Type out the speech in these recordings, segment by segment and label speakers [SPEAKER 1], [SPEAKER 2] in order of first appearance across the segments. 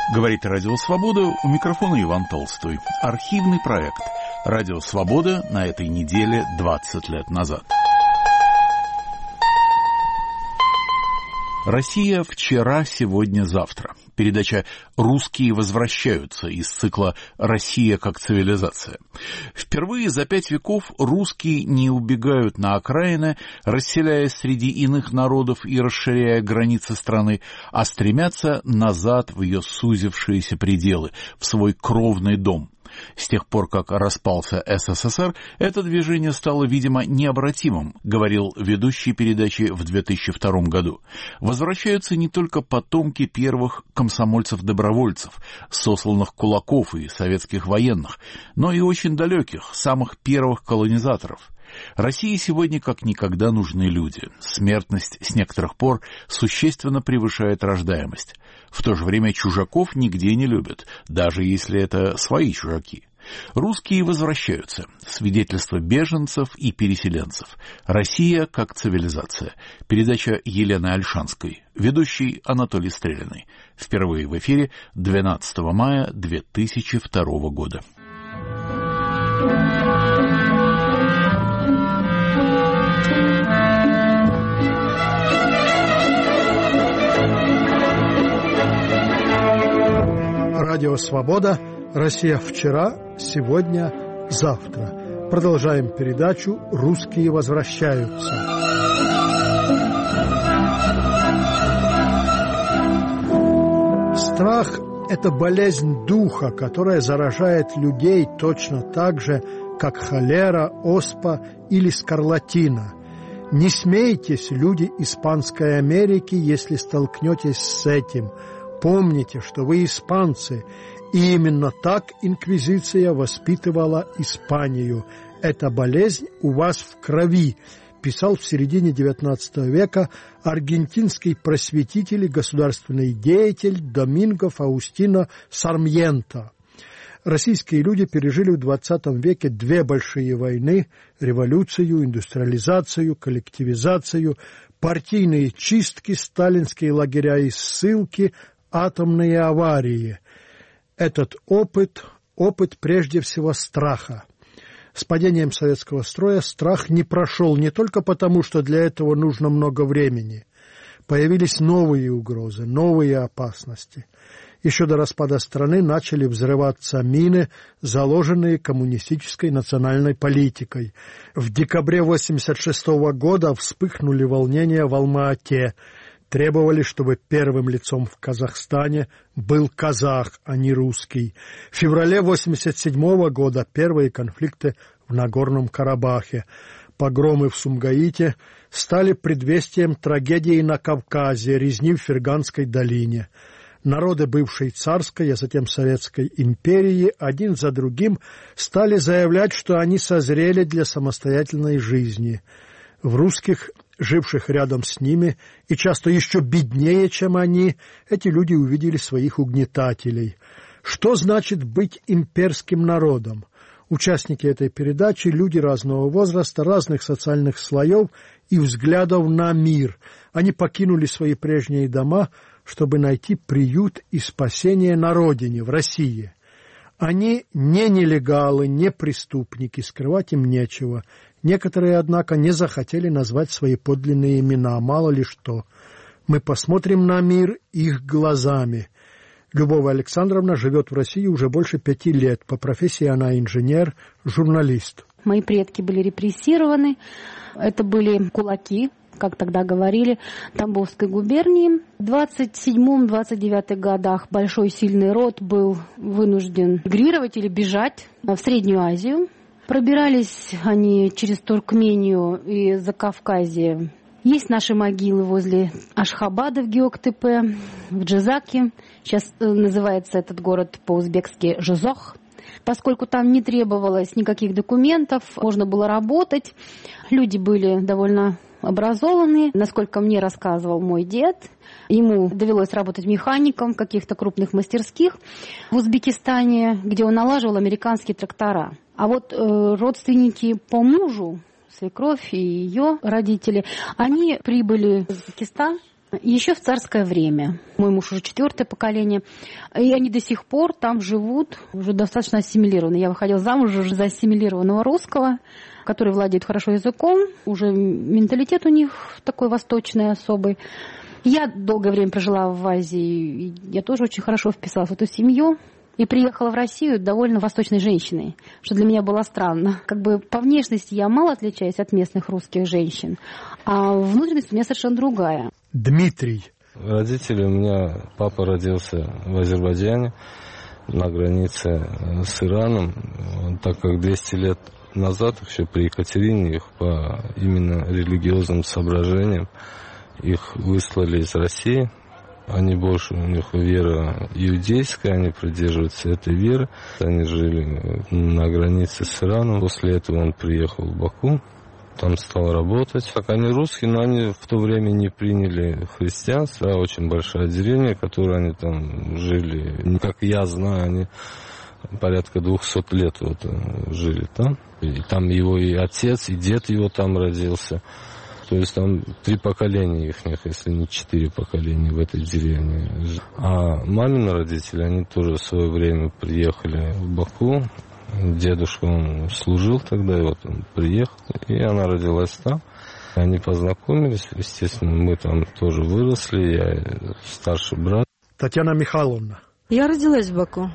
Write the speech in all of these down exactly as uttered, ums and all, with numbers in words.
[SPEAKER 1] Говорит Радио Свобода, у микрофона Иван Толстой. Архивный проект Радио Свобода на этой неделе двадцать лет назад. Россия вчера, сегодня, завтра. Передача «Русские возвращаются» из цикла «Россия как цивилизация». Впервые за пять веков русские не убегают на окраины, расселяясь среди иных народов и расширяя границы страны, а стремятся назад в ее сузившиеся пределы, в свой кровный дом. С тех пор, как распался СССР, это движение стало, видимо, необратимым, говорил ведущий передачи в две тысячи втором году. Возвращаются не только потомки первых комсомольцев-добровольцев, сосланных кулаков и советских военных, но и очень далеких, самых первых колонизаторов. России сегодня как никогда нужны люди. Смертность с некоторых пор существенно превышает рождаемость. В то же время чужаков нигде не любят, даже если это свои чужаки. Русские возвращаются. Свидетельство беженцев и переселенцев. Россия как цивилизация. Передача Елены Ольшанской. Ведущий Анатолий Стрелянный. Впервые в эфире двенадцатого мая две тысячи второго года.
[SPEAKER 2] Радио «Свобода», Россия вчера, сегодня, завтра. Продолжаем передачу «Русские возвращаются». Страх – это болезнь духа, которая заражает людей точно так же, как холера, оспа или скарлатина. Не смейтесь, люди Испанской Америки, если столкнетесь с этим. Помните, что вы испанцы, и именно так инквизиция воспитывала Испанию. Эта болезнь у вас в крови, писал в середине девятнадцатого века аргентинский просветитель и государственный деятель Доминго Фаустино Сармьенто. Российские люди пережили в двадцатом веке две большие войны, революцию, индустриализацию, коллективизацию, партийные чистки, сталинские лагеря и ссылки, атомные аварии. Этот опыт, опыт прежде всего страха. С падением советского строя страх не прошел не только потому, что для этого нужно много времени. Появились новые угрозы, новые опасности. Еще до распада страны начали взрываться мины, заложенные коммунистической национальной политикой. В декабре восемьдесят шестого года вспыхнули волнения в Алма-Ате. Требовали, чтобы первым лицом в Казахстане был казах, а не русский. В феврале восемьдесят седьмого года первые конфликты в Нагорном Карабахе. Погромы в Сумгаите стали предвестием трагедии на Кавказе, резни в Ферганской долине. Народы бывшей царской, а затем Советской империи один за другим стали заявлять, что они созрели для самостоятельной жизни. В русских, живших рядом с ними, и часто еще беднее, чем они, эти люди увидели своих угнетателей. Что значит быть имперским народом? Участники этой передачи – люди разного возраста, разных социальных слоев и взглядов на мир. Они покинули свои прежние дома, чтобы найти приют и спасение на родине, в России. Они не нелегалы, не преступники, скрывать им нечего. Некоторые, однако, не захотели назвать свои подлинные имена, мало ли что. Мы посмотрим на мир их глазами. Любовь Александровна живет в России уже больше пяти лет. По профессии она инженер, журналист.
[SPEAKER 3] Мои предки были репрессированы. Это были кулаки, как тогда говорили, Тамбовской губернии. В двадцать седьмом — двадцать девятом годах большой сильный род был вынужден мигрировать или бежать в Среднюю Азию. Пробирались они через Туркмению и Закавказье. Есть наши могилы возле Ашхабада в Геоктепе, в Джизаке. Сейчас называется этот город по-узбекски Жизох. Поскольку там не требовалось никаких документов, можно было работать. Люди были довольно образованные. Насколько мне рассказывал мой дед, ему довелось работать механиком в каких-то крупных мастерских в Узбекистане, где он налаживал американские трактора. А вот э, родственники по мужу, свекровь и ее родители, они прибыли в Узбекистан Еще в царское время. Мой муж уже четвертое поколение. И они до сих пор там живут, уже достаточно ассимилированы. Я выходила замуж уже за ассимилированного русского, который владеет хорошо языком. Уже менталитет у них такой восточный, особый. Я долгое время прожила в Азии. Я тоже очень хорошо вписалась в эту семью. И приехала в Россию довольно восточной женщиной, что для меня было странно. Как бы по внешности я мало отличаюсь от местных русских женщин, а внутренность у меня совершенно другая.
[SPEAKER 2] Дмитрий.
[SPEAKER 4] Родители у меня, папа родился в Азербайджане, на границе с Ираном, так как двести лет назад, еще при Екатерине, их по именно религиозным соображениям, их выслали из России. Они больше, у них вера иудейская, они придерживаются этой веры. Они жили на границе с Ираном. После этого он приехал в Баку, там стал работать. Так они русские, но они в то время не приняли христианство. Очень большая деревня, в которой они там жили. Как я знаю, они порядка двухсот лет вот жили там. И там его и отец, и дед его там родился. То есть там три поколения их, если не четыре поколения в этой деревне. А мамины родители, они тоже в свое время приехали в Баку. Дедушка, он служил тогда, и вот он приехал, и она родилась там. Они познакомились, естественно, мы там тоже выросли, я старший брат.
[SPEAKER 2] Татьяна Михайловна.
[SPEAKER 5] Я родилась в Баку.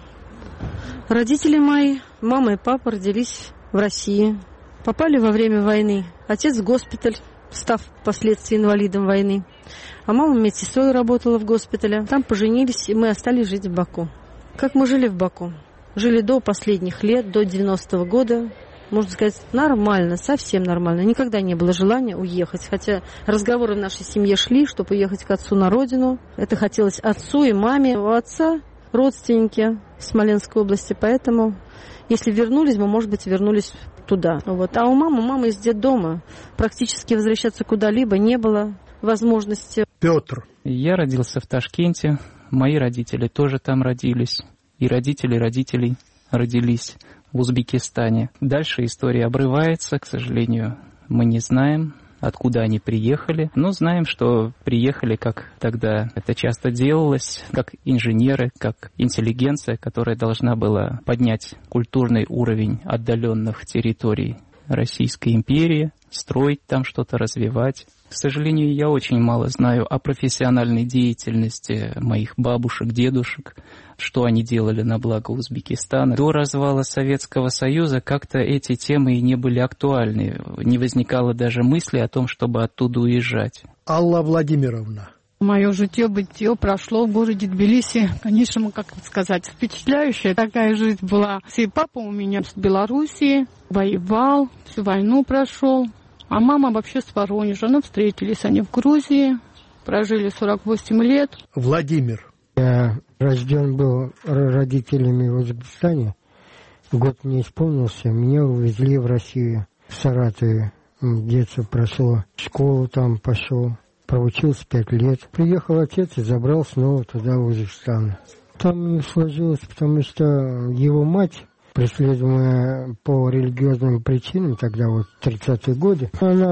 [SPEAKER 5] Родители мои, мама и папа, родились в России. Попали во время войны. Отец в госпиталь, став впоследствии инвалидом войны. А мама медсестрой работала в госпитале. Там поженились, и мы остались жить в Баку. Как мы жили в Баку? Жили до последних лет, до девяностого года. Можно сказать, нормально, совсем нормально. Никогда не было желания уехать. Хотя разговоры в нашей семье шли, чтобы уехать к отцу на родину. Это хотелось отцу и маме. У отца родственники в Смоленской области, поэтому если вернулись, мы, может быть, вернулись туда. Вот. А у мамы, мама из детдома. Практически возвращаться куда-либо не было возможности.
[SPEAKER 2] Петр.
[SPEAKER 6] Я родился в Ташкенте. Мои родители тоже там родились. И родители родителей родились в Узбекистане. Дальше история обрывается, к сожалению, мы не знаем, откуда они приехали, но знаем, что приехали, как тогда это часто делалось, как инженеры, как интеллигенция, которая должна была поднять культурный уровень отдаленных территорий Российской империи, строить там что-то, развивать. К сожалению, я очень мало знаю о профессиональной деятельности моих бабушек, дедушек, что они делали на благо Узбекистана. До развала Советского Союза как-то эти темы и не были актуальны. Не возникало даже мысли о том, чтобы оттуда уезжать.
[SPEAKER 2] Алла Владимировна.
[SPEAKER 7] Мое житье-бытие прошло в городе Тбилиси. Конечно, как сказать, впечатляющая такая жизнь была. И папа у меня с Белоруссии воевал, всю войну прошел. А мама вообще с Воронежа. Ну, встретились они в Грузии, прожили сорок восемь лет.
[SPEAKER 2] Владимир.
[SPEAKER 8] Я рожден был родителями в Узбекистане. Год мне исполнился, меня увезли в Россию, в Саратове. Детство прошло, в школу там пошел, проучился пять лет. Приехал отец и забрал снова туда, в Узбекистан. Там не сложилось, потому что его мать, преследуемая по религиозным причинам, тогда вот тридцатые годы,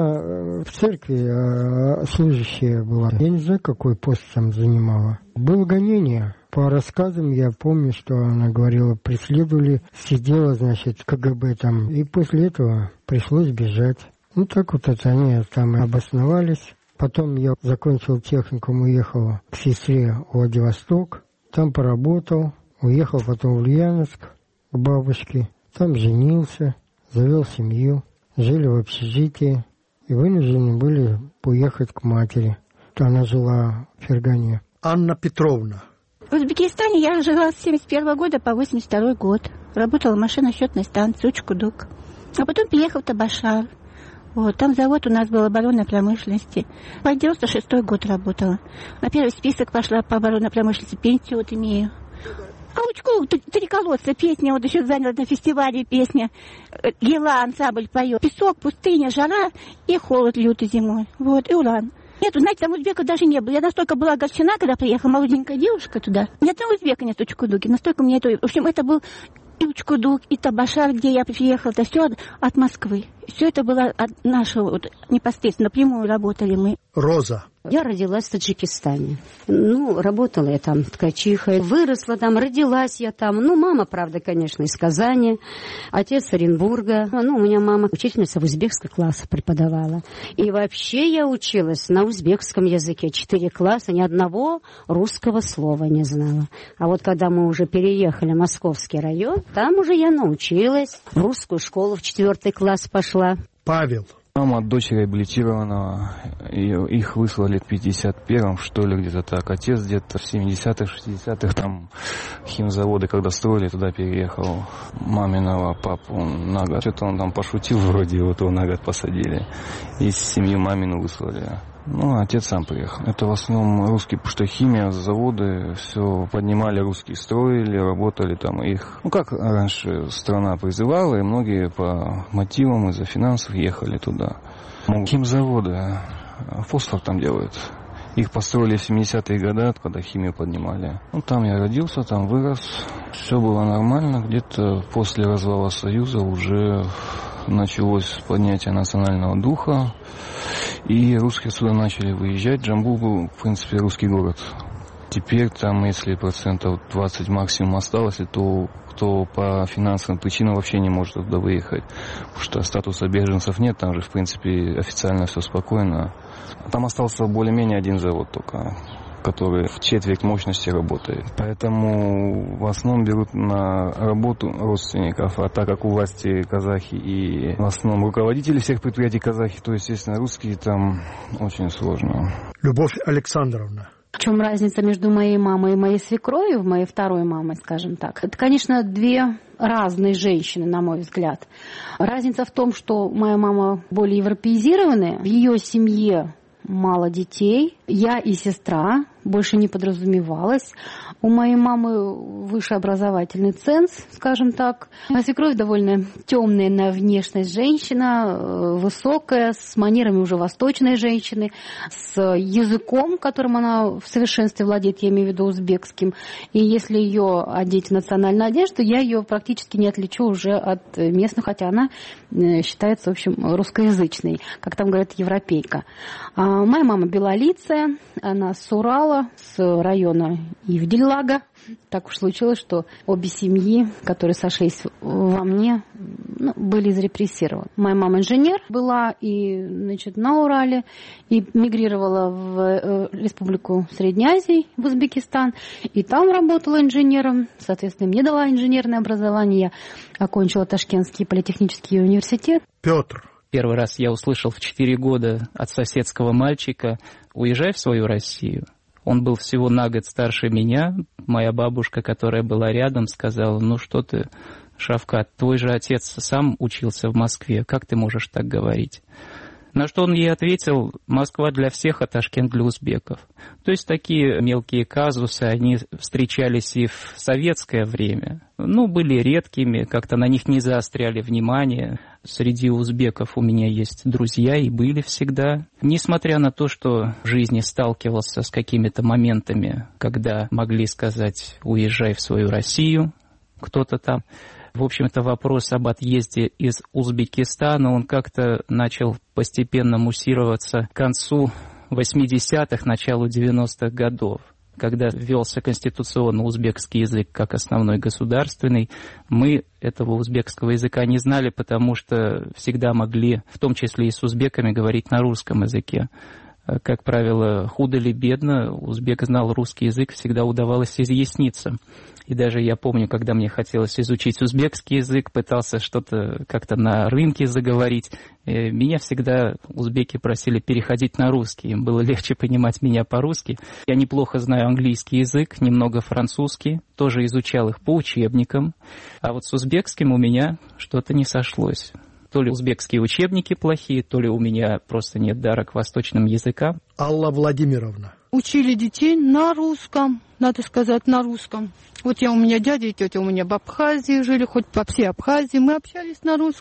[SPEAKER 8] она в церкви служащая была. Я не знаю, какой пост там занимала. Было гонение. По рассказам я помню, что она говорила, преследовали, сидела, значит, КГБ там. И после этого пришлось бежать. Ну так вот это они там и обосновались. Потом я закончил техникум, уехал к сестре в Владивосток. Там поработал. Уехал потом в Ульяновск к бабушке. Там женился, завел семью. Жили в общежитии. И вынуждены были уехать к матери. Она жила в Фергане.
[SPEAKER 2] Анна Петровна.
[SPEAKER 9] В Узбекистане я жила с семьдесят первого года по восемьдесят второй год. Работала в машино-счетной станции Учкудук. А потом переехала в Табашар. Вот, там завод у нас был оборонной промышленности. По девяносто шестой год работала. На первый список пошла по оборонной промышленности, пенсию вот имею. А Учку, три колодца, песня, вот еще заняла на фестивале песня. Гела ансамбль поет. Песок, пустыня, жара и холод лютый зимой. Вот, и уран. Нет, знаете, там узбеков даже не было. Я настолько была огорчена, когда приехала молоденькая девушка туда. Ни одного узбека нет в Учкудуке. Настолько мне это... В общем, это был и Учкудук, и Табашар, где я приехала. Это все от, от Москвы. Все это было от нашего, вот, непосредственно, напрямую работали мы.
[SPEAKER 2] Роза.
[SPEAKER 10] Я родилась в Таджикистане. Ну, работала я там ткачихой, выросла там, родилась я там. Ну, мама, правда, конечно, из Казани, отец с Оренбурга. Ну, у меня мама учительница в узбекском классе преподавала. И вообще я училась на узбекском языке. Четыре класса, ни одного русского слова не знала. А вот когда мы уже переехали в Московский район, там уже я научилась. В русскую школу в четвертый класс пошла.
[SPEAKER 2] Павел.
[SPEAKER 11] Мама от дочери реабилитированного, их выслали в пятьдесят первом, что ли, где-то так. Отец где-то в семидесятых, шестидесятых, там химзаводы, когда строили, туда переехал. Маминого папу на год. Что-то он там пошутил вроде, вот его на год посадили. И семью мамину выслали. Ну, а отец сам приехал. Это в основном русские, потому что химия, заводы, все поднимали, русские строили, работали там их. Ну, как раньше страна призывала, и многие по мотивам из-за финансов ехали туда. Химзаводы, фосфор там делают. Их построили в семидесятые годы, когда химию поднимали. Ну, там я родился, там вырос. Все было нормально. Где-то после развала Союза уже началось поднятие национального духа. И русские сюда начали выезжать. Джамбул был, в принципе, русский город. Теперь там, если процентов двадцать максимум осталось, то кто по финансовым причинам вообще не может туда выехать. Потому что статуса беженцев нет, там же, в принципе, официально все спокойно. Там остался более-менее один завод только, который в четверть мощности работает. Поэтому в основном берут на работу родственников, а так как у власти казахи и в основном руководители всех предприятий казахи, то, естественно, русские, там очень сложно.
[SPEAKER 2] Любовь Александровна.
[SPEAKER 3] В чем разница между моей мамой и моей свекровью, моей второй мамой, скажем так? Это, конечно, две разные женщины, на мой взгляд. Разница в том, что моя мама более европеизированная, в ее семье мало детей, я и сестра, больше не подразумевалось. У моей мамы высший образовательный ценз, скажем так. А свекровь довольно темная на внешность женщина, высокая, с манерами уже восточной женщины, с языком, которым она в совершенстве владеет, я имею в виду узбекским. И если ее одеть в национальную одежду, я ее практически не отличу уже от местных, хотя она считается, в общем, русскоязычной, как там говорят, европейка. А моя мама белолицая, она с Урала, с района Ивделлага. Так уж случилось, что обе семьи, которые сошлись во мне, ну, были зарепрессированы. Моя мама инженер была и, значит, на Урале, и мигрировала в Республику Средней Азии, в Узбекистан, и там работала инженером. Соответственно, мне дала инженерное образование. Я окончила Ташкентский политехнический университет.
[SPEAKER 2] Петр.
[SPEAKER 6] Первый раз я услышал в четыре года от соседского мальчика: «Уезжай в свою Россию». Он был всего на год старше меня. Моя бабушка, которая была рядом, сказала: «Ну что ты, Шавкат, твой же отец сам учился в Москве, как ты можешь так говорить?» На что он ей ответил: «Москва для всех, а Ташкент для узбеков». То есть такие мелкие казусы, они встречались и в советское время. Ну, были редкими, как-то на них не заостряли внимание. Среди узбеков у меня есть друзья и были всегда. Несмотря на то, что в жизни сталкивался с какими-то моментами, когда могли сказать: «Уезжай в свою Россию», кто-то там. В общем-то, вопрос об отъезде из Узбекистана, он как-то начал постепенно муссироваться к концу восьмидесятых, началу девяностых годов. Когда ввелся конституционно узбекский язык как основной государственный, мы этого узбекского языка не знали, потому что всегда могли, в том числе и с узбеками, говорить на русском языке. Как правило, худо ли бедно, узбек знал русский язык, всегда удавалось изъясниться. И даже я помню, когда мне хотелось изучить узбекский язык, пытался что-то как-то на рынке заговорить, меня всегда узбеки просили переходить на русский. Им было легче понимать меня по-русски. Я неплохо знаю английский язык, немного французский, тоже изучал их по учебникам. А вот с узбекским у меня что-то не сошлось. То ли узбекские учебники плохие, то ли у меня просто нет дара к восточным языкам.
[SPEAKER 2] Алла Владимировна.
[SPEAKER 7] Учили детей на русском, надо сказать, на русском. Вот я, у меня дядя и тетя у меня в Абхазии жили, хоть по всей Абхазии. Мы общались на русском.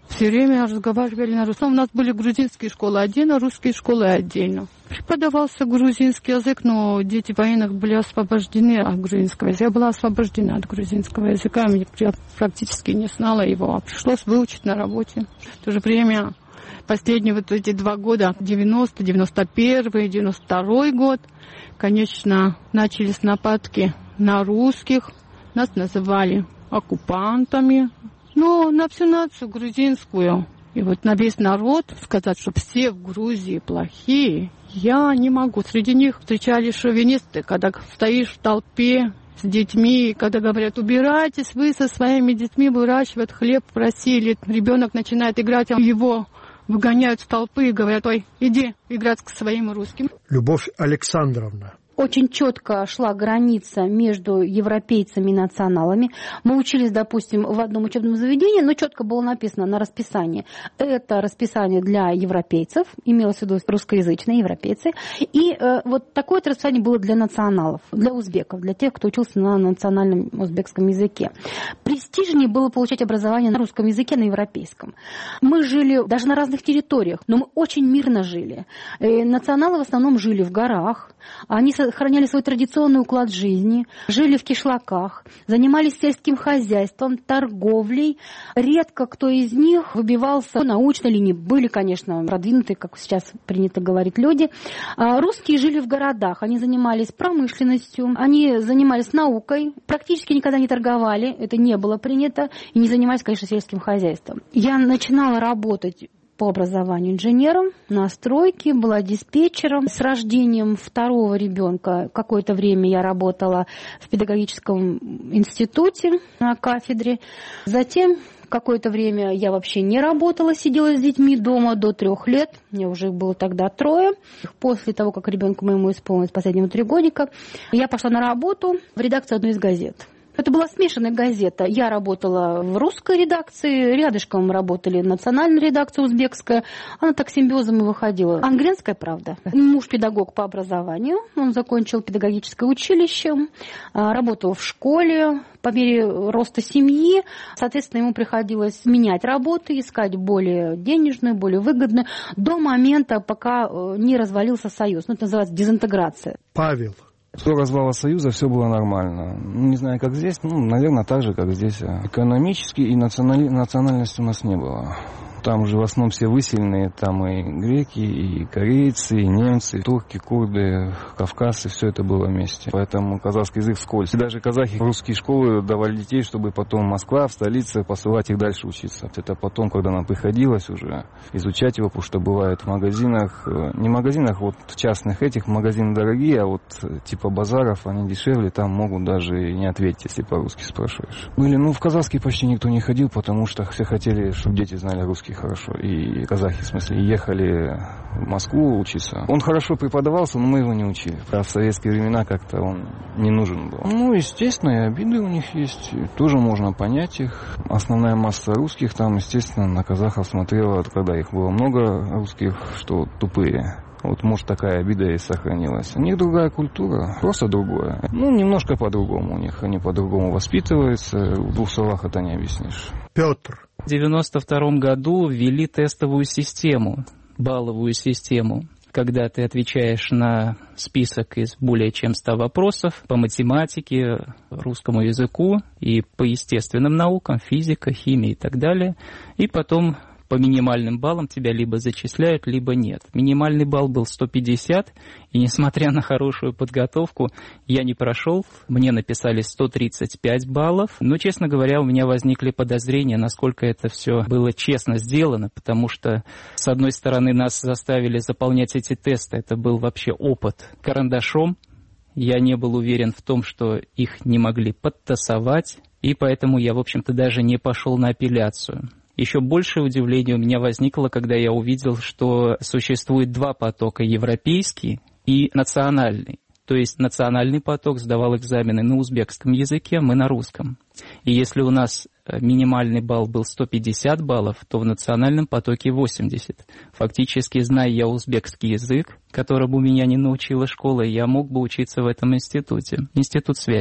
[SPEAKER 7] Все время разговаривали на русском. У нас были грузинские школы отдельно, русские школы отдельно. Преподавался грузинский язык, но дети военных были освобождены от грузинского языка. Я была освобождена от грузинского языка, я практически не знала его, а пришлось выучить на работе. В то же время последние вот эти два года, девяностый, девяносто первый, девяносто второй год, конечно, начались нападки на русских. Нас называли оккупантами. Но на всю нацию грузинскую. И вот на весь народ сказать, что все в Грузии плохие, я не могу. Среди них встречали шовинисты, когда стоишь в толпе с детьми, когда говорят, убирайтесь, вы со своими детьми выращивают хлеб в России. Или ребенок начинает играть, а его выгоняют с толпы и говорят, ой, иди играть к своим русским.
[SPEAKER 2] Любовь Александровна.
[SPEAKER 3] Очень четко шла граница между европейцами и националами. Мы учились, допустим, в одном учебном заведении, но четко было написано на расписании. Это расписание для европейцев, имелось в виду русскоязычные европейцы. И э, вот такое расписание было для националов, для узбеков, для тех, кто учился на национальном узбекском языке. Престижнее было получать образование на русском языке, на европейском. Мы жили даже на разных территориях, но мы очень мирно жили. И националы в основном жили в горах. Они сохраняли свой традиционный уклад жизни, жили в кишлаках, занимались сельским хозяйством, торговлей. Редко кто из них выбивался по научной линии. Были, конечно, продвинутые, как сейчас принято говорить, люди. А русские жили в городах, они занимались промышленностью, они занимались наукой, практически никогда не торговали, это не было принято, и не занимались, конечно, сельским хозяйством. Я начинала работать по образованию инженером на стройке, была диспетчером. С рождением второго ребенка какое-то время я работала в педагогическом институте на кафедре. Затем какое-то время я вообще не работала, сидела с детьми дома до трех лет. Мне уже было тогда трое. После того, как ребенку моему исполнилось последнего три годика, я пошла на работу в редакцию одной из газет. Это была смешанная газета. Я работала в русской редакции, рядышком работали национальная редакция узбекская. Она так симбиозом и выходила. Ангренская правда. Муж педагог по образованию. Он закончил педагогическое училище, работал в школе. По мере роста семьи, соответственно, ему приходилось менять работу, искать более денежную, более выгодную, до момента, пока не развалился союз. Ну, это называется дезинтеграция.
[SPEAKER 2] Павел.
[SPEAKER 11] До развала Союза все было нормально. Не знаю, как здесь, ну, наверное, так же, как здесь. Экономически и национали... национальности у нас не было. Там уже в основном все выселенные, там и греки, и корейцы, и немцы, и турки, курды, кавказцы, все это было вместе. Поэтому казахский язык вскользь. И даже казахи в русские школы давали детей, чтобы потом Москва, в столице, посылать их дальше учиться. Это потом, когда нам приходилось уже изучать его, потому что бывает в магазинах, не в магазинах, вот частных этих, магазины дорогие, а вот типа базаров, они дешевле, там могут даже и не ответить, если по-русски спрашиваешь. Были, ну, в казахский почти никто не ходил, потому что все хотели, чтобы дети знали русский хорошо, и казахи, в смысле, ехали в Москву учиться. Он хорошо преподавался, но мы его не учили. А в советские времена как-то он не нужен был. Ну, естественно, и обиды у них есть, тоже можно понять их. Основная масса русских там, естественно, на казахов смотрела, когда их было много русских, что тупые. Вот, может, такая обида и сохранилась. У них другая культура, просто другое. Ну, немножко по-другому у них. Они по-другому воспитываются. В двух словах это не объяснишь.
[SPEAKER 2] Петр.
[SPEAKER 6] В девяносто втором году ввели тестовую систему, балловую систему, когда ты отвечаешь на список из более чем ста вопросов по математике, русскому языку и по естественным наукам, физика, химия и так далее, и потом по минимальным баллам тебя либо зачисляют, либо нет. Минимальный балл был сто пятьдесят, и несмотря на хорошую подготовку, я не прошел. Мне написали сто тридцать пять баллов. Но, честно говоря, у меня возникли подозрения, насколько это все было честно сделано, потому что, с одной стороны, нас заставили заполнять эти тесты. Это был вообще опыт карандашом. Я не был уверен в том, что их не могли подтасовать, и поэтому я, в общем-то, даже не пошел на апелляцию. Еще большее удивление у меня возникло, когда я увидел, что существует два потока, европейский и национальный. То есть национальный поток сдавал экзамены на узбекском языке, мы на русском. И если у нас минимальный балл был сто пятьдесят баллов, то в национальном потоке восемьдесят. Фактически, зная я узбекский язык, которому меня не научила школа, я мог бы учиться в этом институте, институт связи.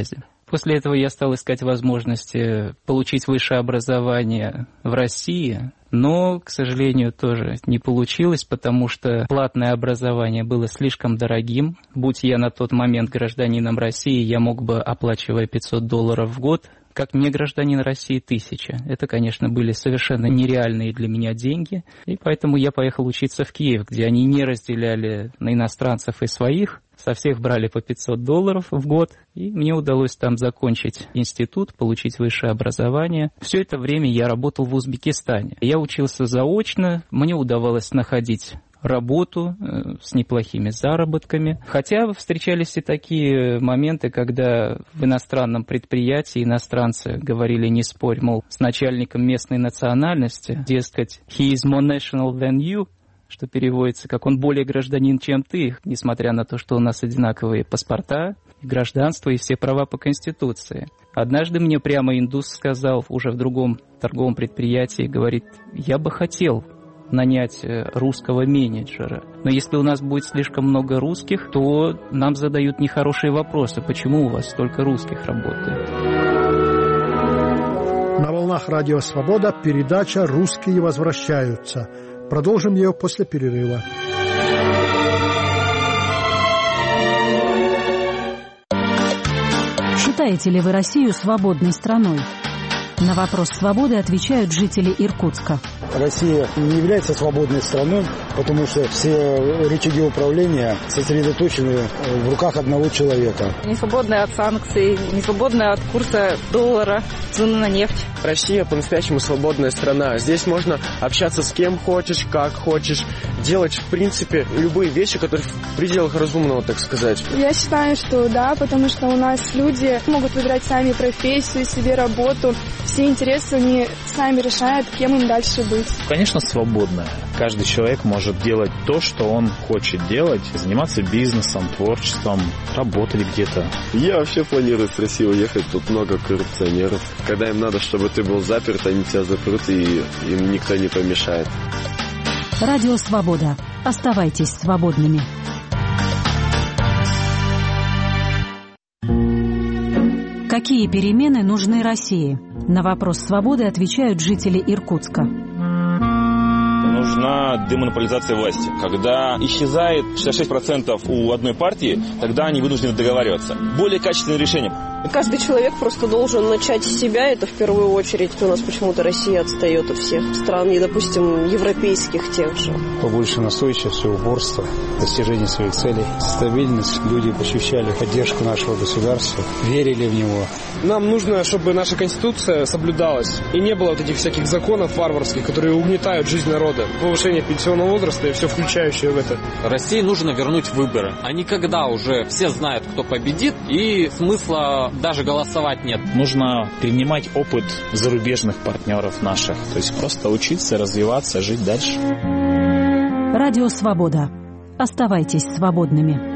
[SPEAKER 6] После этого я стал искать возможности получить высшее образование в России, но, к сожалению, тоже не получилось, потому что платное образование было слишком дорогим. Будь я на тот момент гражданином России, я мог бы, оплачивая пятьсот долларов в год, как не гражданин России, тысяча. Это, конечно, были совершенно нереальные для меня деньги, и поэтому я поехал учиться в Киев, где они не разделяли на иностранцев и своих, со всех брали по пятьсот долларов в год, и мне удалось там закончить институт, получить высшее образование. Все это время я работал в Узбекистане. Я учился заочно, мне удавалось находить работу э, с неплохими заработками. Хотя встречались и такие моменты, когда в иностранном предприятии иностранцы говорили: не спорь, мол, с начальником местной национальности, дескать, he is more national than you, что переводится как «он более гражданин, чем ты», несмотря на то, что у нас одинаковые паспорта, гражданство и все права по Конституции. Однажды мне прямо индус сказал, уже в другом торговом предприятии, говорит: я бы хотел нанять русского менеджера. Но если у нас будет слишком много русских, то нам задают нехорошие вопросы. Почему у вас столько русских работает?
[SPEAKER 2] На волнах Радио Свобода передача «Русские возвращаются». Продолжим ее после перерыва.
[SPEAKER 12] Считаете ли вы Россию свободной страной? На вопрос свободы отвечают жители Иркутска.
[SPEAKER 13] Россия не является свободной страной, потому что все рычаги управления сосредоточены в руках одного человека.
[SPEAKER 14] Не свободная от санкций, не свободная от курса доллара, цены на нефть.
[SPEAKER 15] Россия по-настоящему свободная страна. Здесь можно общаться с кем хочешь, как хочешь, делать, в принципе, любые вещи, которые в пределах разумного, так сказать.
[SPEAKER 16] Я считаю, что да, потому что у нас люди могут выбирать сами профессию, себе работу. Все интересы они сами решают, кем им дальше быть.
[SPEAKER 17] Конечно, свободная. Каждый человек может делать то, что он хочет делать, заниматься бизнесом, творчеством, работать где-то.
[SPEAKER 18] Я вообще планирую в Россию уехать, тут много коррупционеров. Когда им надо, чтобы ты был заперт, они тебя запрут, и им никто не помешает.
[SPEAKER 12] Радио Свобода. Оставайтесь свободными. Какие перемены нужны России? На вопрос свободы отвечают жители Иркутска.
[SPEAKER 19] Нужна демонополизация власти. Когда исчезает шестьдесят шесть процентов у одной партии, тогда они вынуждены договариваться. Более качественное решение.
[SPEAKER 20] Каждый человек просто должен начать с себя, это в первую очередь. У нас почему-то Россия отстает от всех стран, и, допустим, европейских тех же.
[SPEAKER 13] Побольше настойчивости, упорства, достижения своих целей, стабильность. Люди ощущали поддержку нашего государства, верили в него.
[SPEAKER 15] Нам нужно, чтобы наша Конституция соблюдалась, и не было вот этих всяких законов варварских, которые угнетают жизнь народа. Повышение пенсионного возраста и все включающее в это.
[SPEAKER 21] России нужно вернуть выборы. А не когда уже все знают, кто победит, и смысла даже голосовать нет.
[SPEAKER 17] Нужно перенимать опыт зарубежных партнеров наших. То есть просто учиться, развиваться, жить дальше.
[SPEAKER 12] Радио Свобода. Оставайтесь свободными.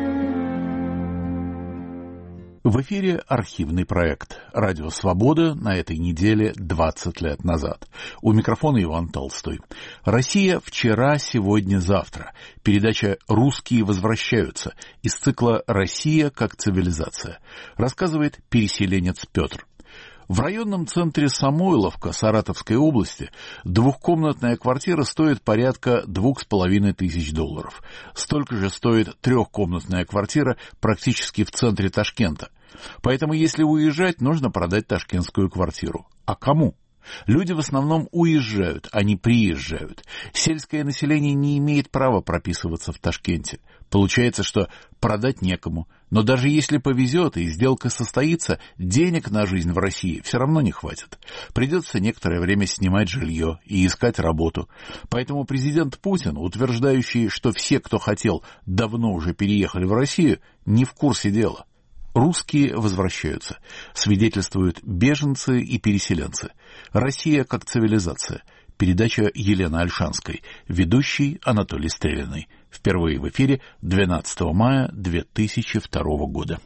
[SPEAKER 1] В эфире архивный проект «Радио Свобода» на этой неделе двадцать лет назад. У микрофона Иван Толстой. Россия вчера, сегодня, завтра. Передача «Русские возвращаются» из цикла «Россия как цивилизация». Рассказывает переселенец Петр. В районном центре Самойловка Саратовской области двухкомнатная квартира стоит порядка двух с половиной тысяч долларов. Столько же стоит трехкомнатная квартира практически в центре Ташкента. Поэтому, если уезжать, нужно продать ташкентскую квартиру. А кому? Люди в основном уезжают, а не приезжают. Сельское население не имеет права прописываться в Ташкенте. Получается, что продать некому. Но даже если повезет и сделка состоится, денег на жизнь в России все равно не хватит. Придется некоторое время снимать жилье и искать работу. Поэтому президент Путин, утверждающий, что все, кто хотел, давно уже переехали в Россию, не в курсе дела. Русские возвращаются, свидетельствуют беженцы и переселенцы. Россия как цивилизация. Передача Елены Ольшанской, ведущий Анатолий Стрелиный. Впервые в эфире двенадцатого мая две тысячи второго года.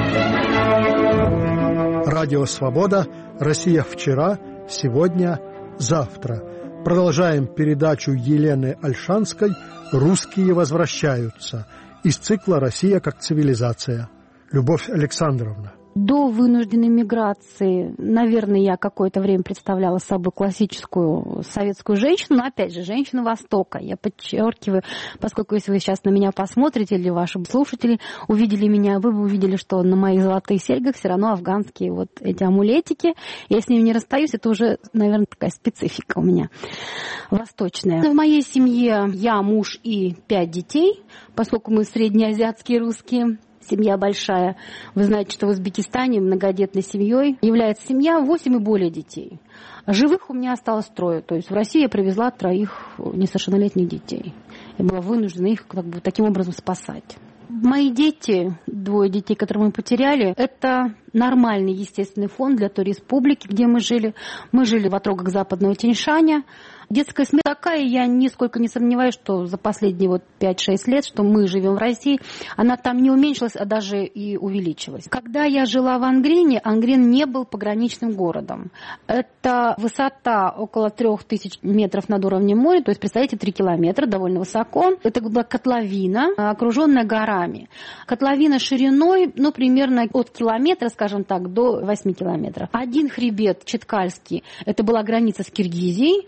[SPEAKER 2] Радио Свобода. Россия вчера, сегодня, завтра». Продолжаем передачу Елены Ольшанской «Русские возвращаются» из цикла «Россия как цивилизация». Любовь Александровна.
[SPEAKER 3] До вынужденной миграции, наверное, я какое-то время представляла собой классическую советскую женщину, но, опять же, женщину Востока. Я подчеркиваю, поскольку если вы сейчас на меня посмотрите, или ваши слушатели увидели меня, вы бы увидели, что на моих золотых серьгах все равно афганские вот эти амулетики. Я с ними не расстаюсь, это уже, наверное, такая специфика у меня восточная. В моей семье я, муж и пять детей, поскольку мы среднеазиатские русские. Семья большая. Вы знаете, что в Узбекистане многодетной семьей является семья восемь и более детей. Живых у меня осталось трое. То есть в Россию я привезла троих несовершеннолетних детей. Я была вынуждена их как бы таким образом спасать. Мои дети, двое детей, которые мы потеряли, это нормальный естественный фон для той республики, где мы жили. Мы жили в отрогах Западного Тяньшаня. Детская смерть такая, я нисколько не сомневаюсь, что за последние вот пять-шесть лет, что мы живем в России, она там не уменьшилась, а даже и увеличилась. Когда я жила в Ангрене, Ангрен не был пограничным городом. Это высота около трех тысяч метров над уровнем моря, то есть, представляете, три километра, довольно высоко. Это была котловина, окруженная горами. Котловина шириной, ну, примерно от километра, скажем так, до восьми километров. Один хребет, Читкальский, это была граница с Киргизией,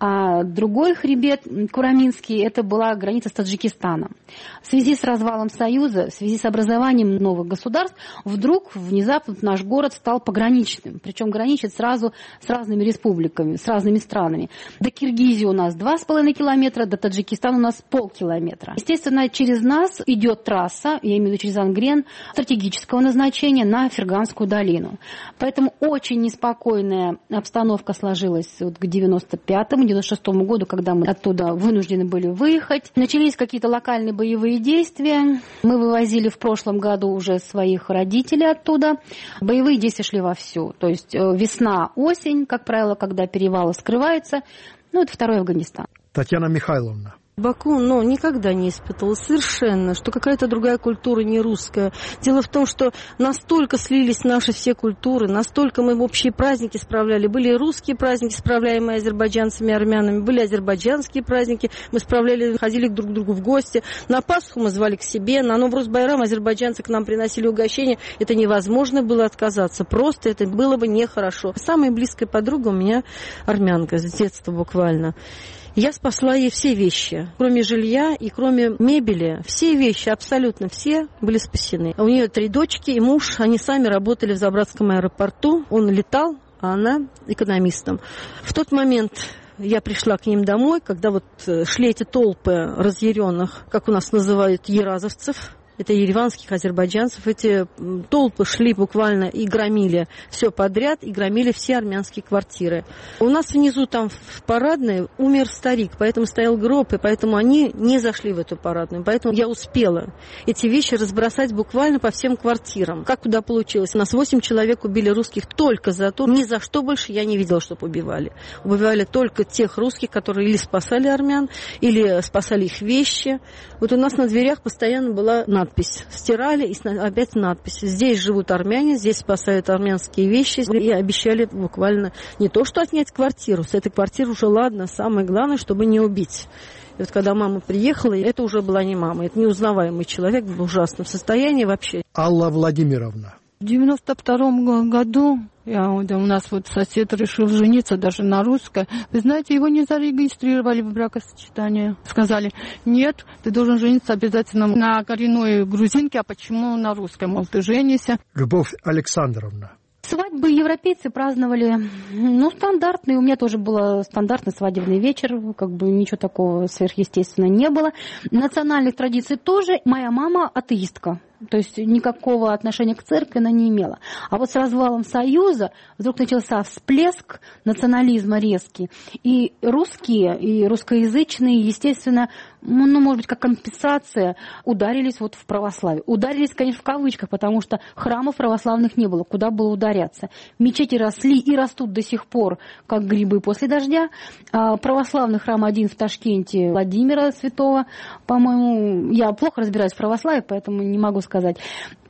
[SPEAKER 3] а другой хребет, Кураминский, это была граница с Таджикистаном. В связи с развалом Союза, в связи с образованием новых государств, вдруг внезапно наш город стал пограничным. Причем граничит сразу с разными республиками, с разными странами. До Киргизии у нас два с половиной километра, до Таджикистана у нас полкилометра. Естественно, через нас идет трасса, я имею в виду через Ангрен, стратегического назначения на Ферганскую долину. Поэтому очень неспокойная обстановка сложилась вот к девяносто пятому, девяносто шестому году, когда мы оттуда вынуждены были выехать. Начались какие-то локальные боевые действия. Мы вывозили в прошлом году уже своих родителей оттуда. Боевые действия шли вовсю. То есть весна, осень, как правило, когда перевалы скрываются. Ну, это второй Афганистан.
[SPEAKER 2] Татьяна Михайловна.
[SPEAKER 5] Баку, но никогда не испытывал совершенно, что какая-то другая культура не русская. Дело в том, что настолько слились наши все культуры, настолько мы общие праздники справляли. Были русские праздники, справляемые азербайджанцами и армянами, были азербайджанские праздники, мы справляли, ходили друг к другу в гости. На Пасху мы звали к себе, на Новрус-Байрам азербайджанцы к нам приносили угощения. Это невозможно было отказаться, просто это было бы нехорошо. Самая близкая подруга у меня армянка, с детства буквально. Я спасла ей все вещи, кроме жилья и кроме мебели. Все вещи, абсолютно все, были спасены. У нее три дочки и муж, они сами работали в Забратском аэропорту. Он летал, а она экономистом. В тот момент я пришла к ним домой, когда вот шли эти толпы разъяренных, как у нас называют, еразовцев. Это ереванских азербайджанцев. Эти толпы шли буквально и громили все подряд, и громили все армянские квартиры. У нас внизу там в парадной умер старик, поэтому стоял гроб, и поэтому они не зашли в эту парадную. Поэтому я успела эти вещи разбросать буквально по всем квартирам. Как туда получилось? У нас восемь человек убили русских только за то, ни за что больше я не видела, чтобы убивали. Убивали только тех русских, которые или спасали армян, или спасали их вещи. Вот у нас на дверях постоянно была надпись. Стирали, и опять надпись. Здесь живут армяне, здесь спасают армянские вещи. И обещали буквально не то, что отнять квартиру. С этой квартиры уже ладно, самое главное, чтобы не убить. И вот когда мама приехала, это уже была не мама. Это неузнаваемый человек, был в ужасном состоянии вообще.
[SPEAKER 2] Алла Владимировна.
[SPEAKER 7] В девяносто втором году я, у нас вот сосед решил жениться даже на русской. Вы знаете, его не зарегистрировали в бракосочетание. Сказали, нет, ты должен жениться обязательно на коренной грузинке, а почему на русской? Мол, ты женишься.
[SPEAKER 2] Любовь Александровна.
[SPEAKER 3] Свадьбы европейцы праздновали, ну, стандартные. У меня тоже был стандартный свадебный вечер, как бы ничего такого сверхъестественного не было. Национальных традиций тоже. Моя мама атеистка. То есть никакого отношения к церкви она не имела. А вот с развалом Союза вдруг начался всплеск национализма резкий. И русские, и русскоязычные, естественно, ну, может быть, как компенсация, ударились вот в православие. Ударились, конечно, в кавычках, потому что храмов православных не было. Куда было ударяться? Мечети росли и растут до сих пор, как грибы после дождя. А православный храм один в Ташкенте Владимира Святого, по-моему, я плохо разбираюсь в православии, поэтому не могу сказать. сказать.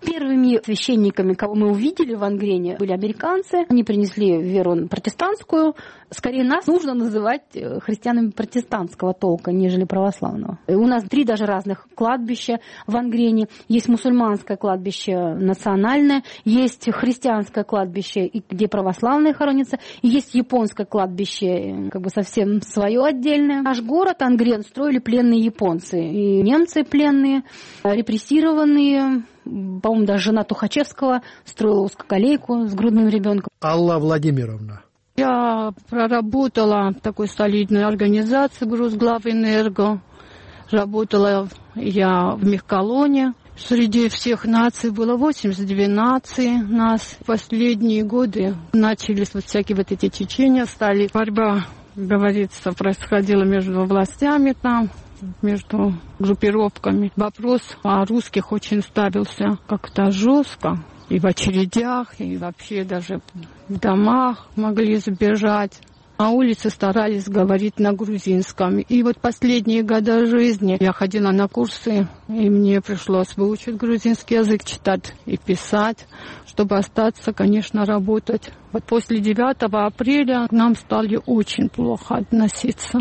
[SPEAKER 3] Первыми священниками, кого мы увидели в Ангрене, были американцы. Они принесли веру протестантскую. Скорее, нас нужно называть христианами протестантского толка, нежели православного. И у нас три даже разных кладбища в Ангрене. Есть мусульманское кладбище национальное, есть христианское кладбище, где православные хоронятся, и есть японское кладбище, как бы совсем свое отдельное. Наш город Ангрен строили пленные японцы. И немцы пленные, репрессированные. По-моему, даже жена Тухачевского строила узкоколейку с грудным ребенком.
[SPEAKER 2] Алла Владимировна.
[SPEAKER 7] Я проработала в такой солидной организации «Грузглавэнерго». Работала я в Мехколоне. Среди всех наций было восемьдесят две нации. Нас в последние годы начались вот всякие вот эти течения, стали борьба, говорится, происходила между властями там, между группировками. Вопрос о русских очень ставился как-то жестко. И в очередях, и вообще даже в домах могли забежать. На улице старались говорить на грузинском. И вот последние годы жизни я ходила на курсы, и мне пришлось выучить грузинский язык, читать и писать, чтобы остаться, конечно, работать. Вот после девятого апреля к нам стали очень плохо относиться.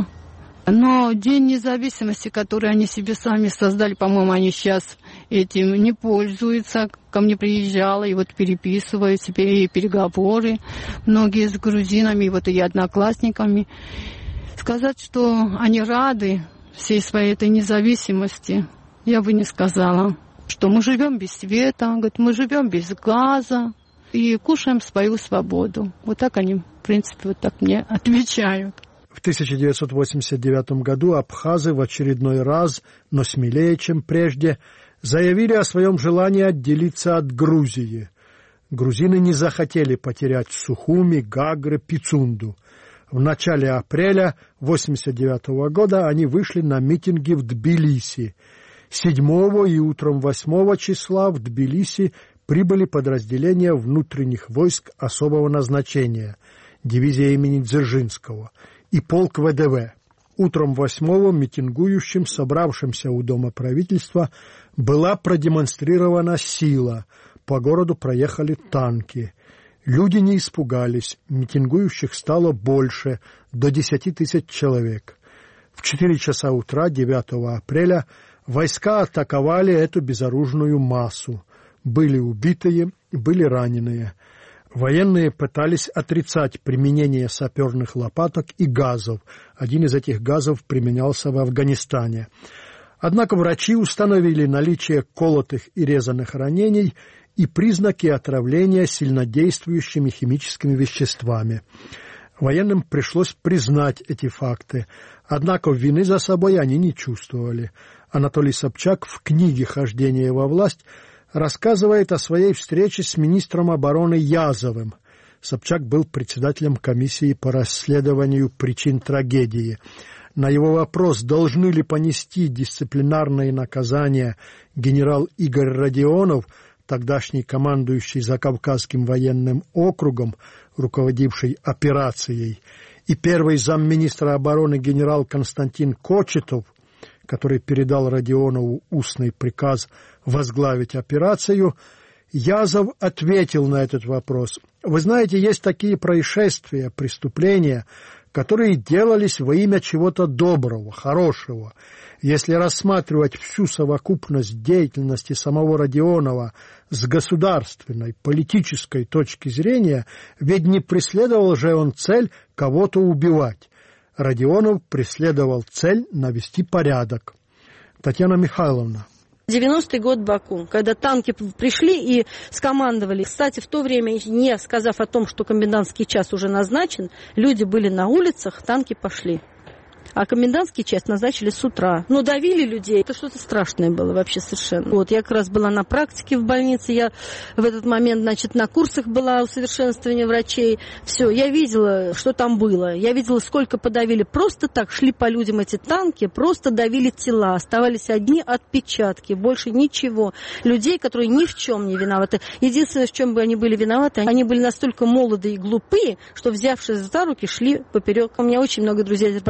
[SPEAKER 7] Но День независимости, который они себе сами создали, по-моему, они сейчас этим не пользуются. Ко мне приезжала, и вот переписывают себе и переговоры многие с грузинами, и вот и одноклассниками. Сказать, что они рады всей своей этой независимости, я бы не сказала. Что мы живем без света, говорят, мы живем без газа и кушаем свою свободу. Вот так они, в принципе, вот так мне отвечают.
[SPEAKER 2] В тысяча девятьсот восемьдесят девятом году абхазы в очередной раз, но смелее, чем прежде, заявили о своем желании отделиться от Грузии. Грузины не захотели потерять Сухуми, Гагры, Пицунду. В начале апреля восемьдесят девятого года они вышли на митинги в Тбилиси. седьмого и утром восьмого числа в Тбилиси прибыли подразделения внутренних войск особого назначения, дивизия имени Дзержинского, и полк вэ дэ вэ. Утром восьмого митингующим, собравшимся у Дома правительства, была продемонстрирована сила. По городу проехали танки. Люди не испугались, митингующих стало больше, до десяти тысяч человек. В четыре часа утра девятого апреля войска атаковали эту безоружную массу. Были убитые, были раненые. Военные пытались отрицать применение саперных лопаток и газов. Один из этих газов применялся в Афганистане. Однако врачи установили наличие колотых и резаных ранений и признаки отравления сильнодействующими химическими веществами. Военным пришлось признать эти факты, однако вины за собой они не чувствовали. Анатолий Собчак в книге «Хождение во власть» рассказывает о своей встрече с министром обороны Язовым. Собчак был председателем комиссии по расследованию причин трагедии. На его вопрос, должны ли понести дисциплинарные наказания генерал Игорь Родионов, тогдашний командующий Закавказским военным округом, руководивший операцией, и первый замминистра обороны генерал Константин Кочетов, который передал Родионову устный приказ возглавить операцию, Язов ответил на этот вопрос. Вы знаете, есть такие происшествия, преступления, которые делались во имя чего-то доброго, хорошего. Если рассматривать всю совокупность деятельности самого Родионова с государственной, политической точки зрения, ведь не преследовал же он цель кого-то убивать. Родионов преследовал цель навести порядок. Татьяна Михайловна.
[SPEAKER 5] девяностый год Баку, когда танки пришли и скомандовали. Кстати, в то время, не сказав о том, что комендантский час уже назначен, люди были на улицах, танки пошли. А комендантский час назначили с утра. Но давили людей. Это что-то страшное было вообще совершенно. Вот, я как раз была на практике в больнице. Я в этот момент, значит, на курсах была усовершенствования врачей. Все, я видела, что там было. Я видела, сколько подавили. Просто так шли по людям эти танки, просто давили тела. Оставались одни отпечатки, больше ничего. Людей, которые ни в чем не виноваты. Единственное, в чем бы они были виноваты, они были настолько молодые и глупые, что, взявшись за руки, шли поперек. У меня очень много друзей азербайджанцев в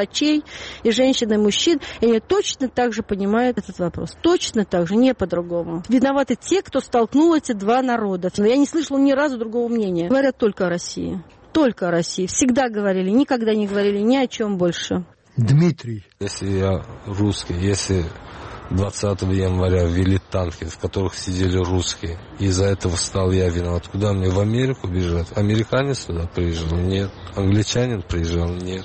[SPEAKER 5] врачей, и женщин, и мужчин, и они точно так же понимают этот вопрос. Точно так же, не по-другому. Виноваты те, кто столкнул эти два народа. Но я не слышала ни разу другого мнения. Говорят только о России. Только о России. Всегда говорили, никогда не говорили ни о чем больше.
[SPEAKER 2] Дмитрий.
[SPEAKER 4] Если я русский, если двадцатого января ввели танки, в которых сидели русские, и из-за этого стал я виноват, куда мне в Америку бежать? Американец туда приезжал? Нет. Англичанин приезжал? Нет.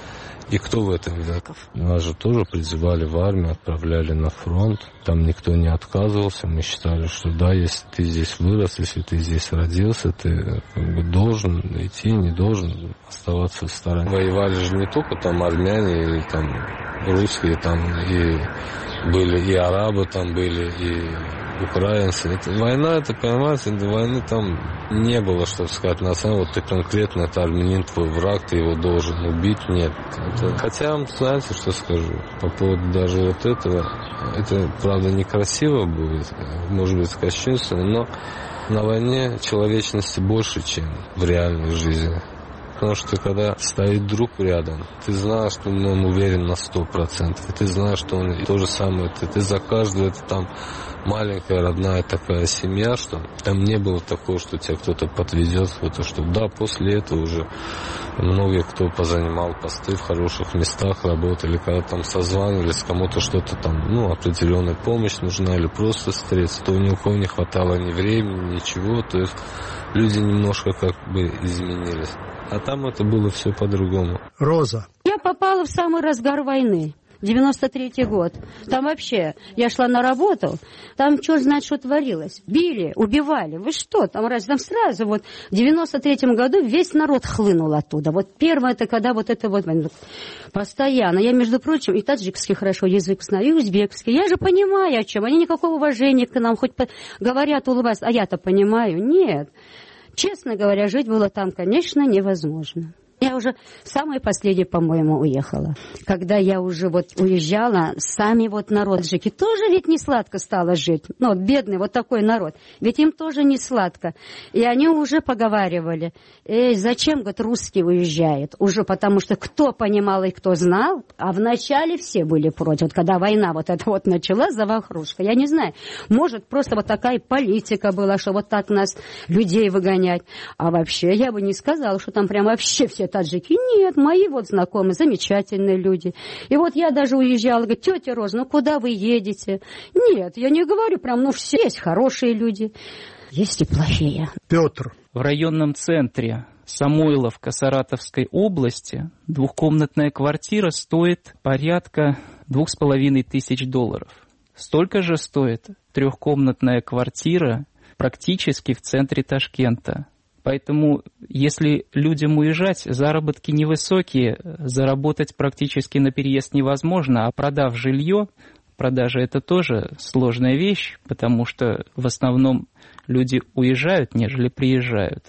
[SPEAKER 4] И кто в этом виноват? Нас же тоже призывали в армию, отправляли на фронт. Там никто не отказывался. Мы считали, что да, если ты здесь вырос, если ты здесь родился, ты как бы должен идти, не должен оставаться в стороне. Воевали же не только там армяне, и там русские, там и были и арабы, там были и украинцы. Это, война, это, понимаете, до войны там не было, чтобы сказать, на самом деле, вот ты конкретно, это армянин, твой враг, ты его должен убить. Нет. Это, хотя, знаете, что скажу, по поводу даже вот этого, это, правда, некрасиво будет, может быть, кощунственно, но на войне человечности больше, чем в реальной жизни. Потому что когда стоит друг рядом, ты знаешь, что он уверен на сто процентов. И ты знаешь, что он то же самое. Ты, ты за каждую, это там маленькая родная такая семья, что там не было такого, что тебя кто-то подведет, кто-то, что да, после этого уже многие кто позанимал посты в хороших местах, работали, когда там созванивались, кому-то что-то там, ну, определенная помощь нужна или просто встретиться, то ни у кого не хватало ни времени, ничего, то есть люди немножко как бы изменились. А там это было все по-другому.
[SPEAKER 2] Роза.
[SPEAKER 10] Я попала в самый разгар войны. девяносто третий год. Там вообще, я шла на работу, там черт знает, что творилось. Били, убивали. Вы что, там раз, там сразу вот в девяносто третьем году весь народ хлынул оттуда. Вот первое, это когда вот это вот постоянно. Я, между прочим, и таджикский хорошо язык знаю, и узбекский. Я же понимаю, о чем. Они никакого уважения к нам, хоть говорят, улыбаются, а я-то понимаю. Нет. Честно говоря, жить было там, конечно, невозможно. Я уже самое последнее, по-моему, уехала. Когда я уже вот уезжала, сами вот народ таджики тоже ведь не сладко стало жить. Ну, бедный вот такой народ. Ведь им тоже не сладко. И они уже поговаривали, эй, зачем, говорит, русский уезжает? Уже потому что кто понимал и кто знал, а вначале все были против. Вот когда война вот эта вот началась, завахрушка, я не знаю, может, просто вот такая политика была, что вот так нас, людей, выгонять. А вообще, я бы не сказала, что там прям вообще все таджики. Нет, мои вот знакомые, замечательные люди. И вот я даже уезжала, говорит, тетя Роза, ну куда вы едете? Нет, я не говорю прям, ну все есть хорошие люди, есть и плохие.
[SPEAKER 2] Петр.
[SPEAKER 6] В районном центре Самойловка Саратовской области двухкомнатная квартира стоит порядка двух с половиной тысяч долларов. Столько же стоит трехкомнатная квартира практически в центре Ташкента. Поэтому, если людям уезжать, заработки невысокие, заработать практически на переезд невозможно, а продав жилье, продажа это тоже сложная вещь, потому что в основном люди уезжают, нежели приезжают.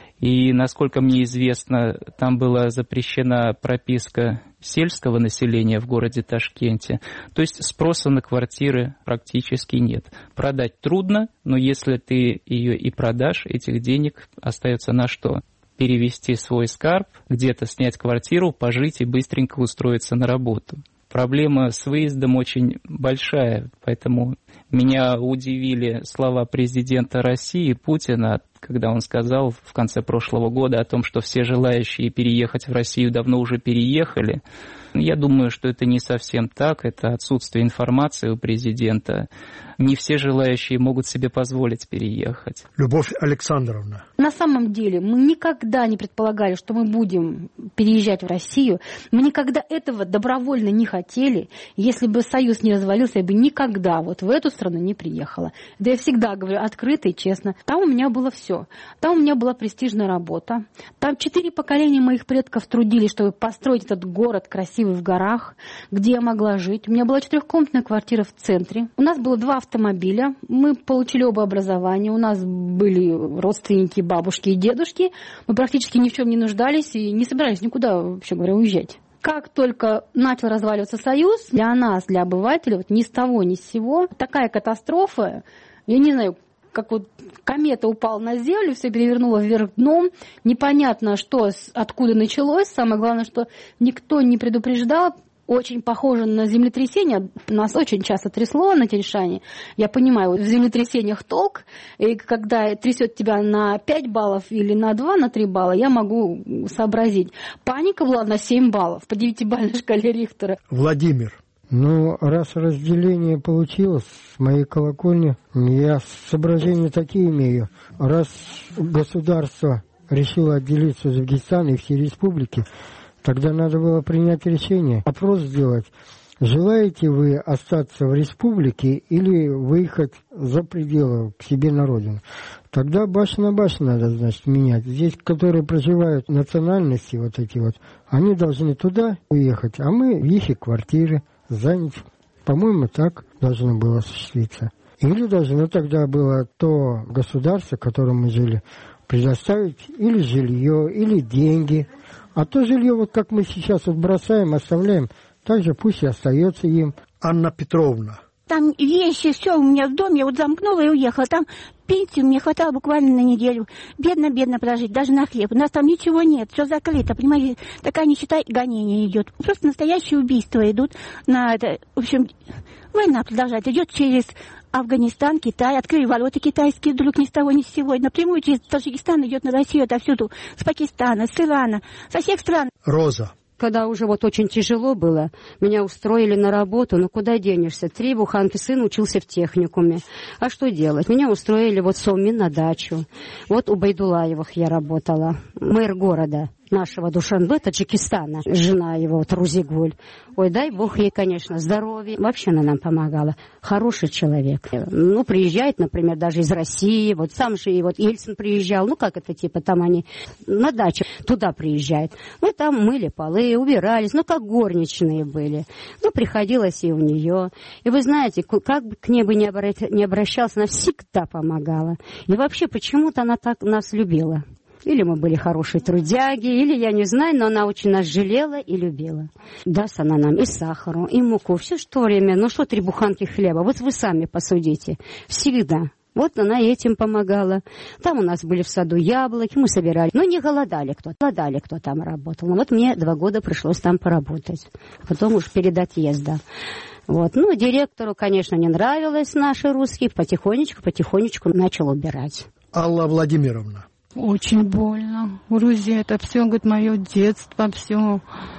[SPEAKER 6] И, насколько мне известно, там была запрещена прописка сельского населения в городе Ташкенте. То есть спроса на квартиры практически нет. Продать трудно, но если ты ее и продашь, этих денег остается на что? Перевести свой скарб, где-то снять квартиру, пожить и быстренько устроиться на работу. Проблема с выездом очень большая, поэтому меня удивили слова президента России Путина, когда он сказал в конце прошлого года о том, что все желающие переехать в Россию давно уже переехали. Я думаю, что это не совсем так, это отсутствие информации у президента. Не все желающие могут себе позволить переехать.
[SPEAKER 2] Любовь Александровна.
[SPEAKER 3] На самом деле мы никогда не предполагали, что мы будем переезжать в Россию. Мы никогда этого добровольно не хотели. Если бы Союз не развалился, я бы никогда вот в эту страну не приехала. Да я всегда говорю открыто и честно. Там у меня было все. Там у меня была престижная работа. Там четыре поколения моих предков трудились, чтобы построить этот город красивый в горах, где я могла жить. У меня была четырехкомнатная квартира в центре. У нас было два автомобиля. Мы получили оба образования. У нас были родственники, бабушки и дедушки. Мы практически ни в чем не нуждались и не собирались никуда, вообще говоря, уезжать. Как только начал разваливаться Союз, для нас, для обывателей, вот ни с того, ни с сего, такая катастрофа, я не знаю, как вот комета упала на землю, все перевернуло вверх дном. Непонятно, что, откуда началось. Самое главное, что никто не предупреждал. Очень похоже на землетрясение. Нас очень часто трясло на Тянь-Шане. Я понимаю, в землетрясениях толк. И когда трясет тебя на пять баллов или на два, на три балла, я могу сообразить. Паника была на семь баллов по девятибалльной шкале Рихтера.
[SPEAKER 2] Владимир.
[SPEAKER 8] Ну, раз разделение получилось с моей колокольни, я соображения такие имею. Раз государство решило отделиться от Узбекистана и все республики, тогда надо было принять решение, опрос сделать. Желаете вы остаться в республике или выехать за пределы к себе на родину? Тогда башня на башню надо, значит, менять. Здесь, которые проживают национальности, вот эти вот, они должны туда уехать, а мы в их квартиры занять. По-моему, так должно было осуществиться. Или должно тогда было то государство, в котором мы жили, предоставить или жилье, или деньги. А то жилье, вот как мы сейчас вот бросаем, оставляем, так же пусть и остается им.
[SPEAKER 2] Анна Петровна.
[SPEAKER 9] Там вещи, все у меня в доме, я вот замкнула и уехала. Там пенсии мне хватало буквально на неделю. Бедно-бедно прожить, даже на хлеб. У нас там ничего нет, все закрыто, понимаете? Такая нищета и гонение идет. Просто настоящие убийства идут на это. В общем, война продолжается, идет через Афганистан, Китай. Открыли ворота китайские вдруг ни с того ни с сего. И напрямую через Таджикистан идет на Россию отовсюду. С Пакистана, с Ирана, со всех стран.
[SPEAKER 2] Роза.
[SPEAKER 10] Когда уже вот очень тяжело было, меня устроили на работу, ну куда денешься? Три буханки, сын учился в техникуме. А что делать? Меня устроили вот в Сомин на дачу. Вот у Байдулаевых я работала, мэр города нашего Душанбе, Таджикистана, жена его, вот, Рузигуль. Ой, дай бог ей, конечно, здоровья. Вообще она нам помогала. Хороший человек. Ну, приезжает, например, даже из России. Вот сам же и вот Ельцин приезжал. Ну, как это, типа, там они на дачу туда приезжают. Мы там мыли полы, убирались. Ну, как горничные были. Ну, приходилось и у нее. И вы знаете, как бы к ней бы не обращался, она всегда помогала. И вообще, почему-то она так нас любила. Или мы были хорошие трудяги, или я не знаю, но она очень нас жалела и любила. Даст она нам и сахару, и муку, все что время, ну что три буханки хлеба, вот вы сами посудите, всегда. Вот она этим помогала. Там у нас были в саду яблоки, мы собирали. Ну, не голодали кто, голодали кто там работал. Но вот мне два года пришлось там поработать. Потом уж перед отъездом. Вот. Ну, директору, конечно, не нравилось наши русские. Потихонечку, потихонечку начал убирать.
[SPEAKER 2] Алла Владимировна.
[SPEAKER 7] Очень больно. Грузия, это все, говорит, мое детство, все.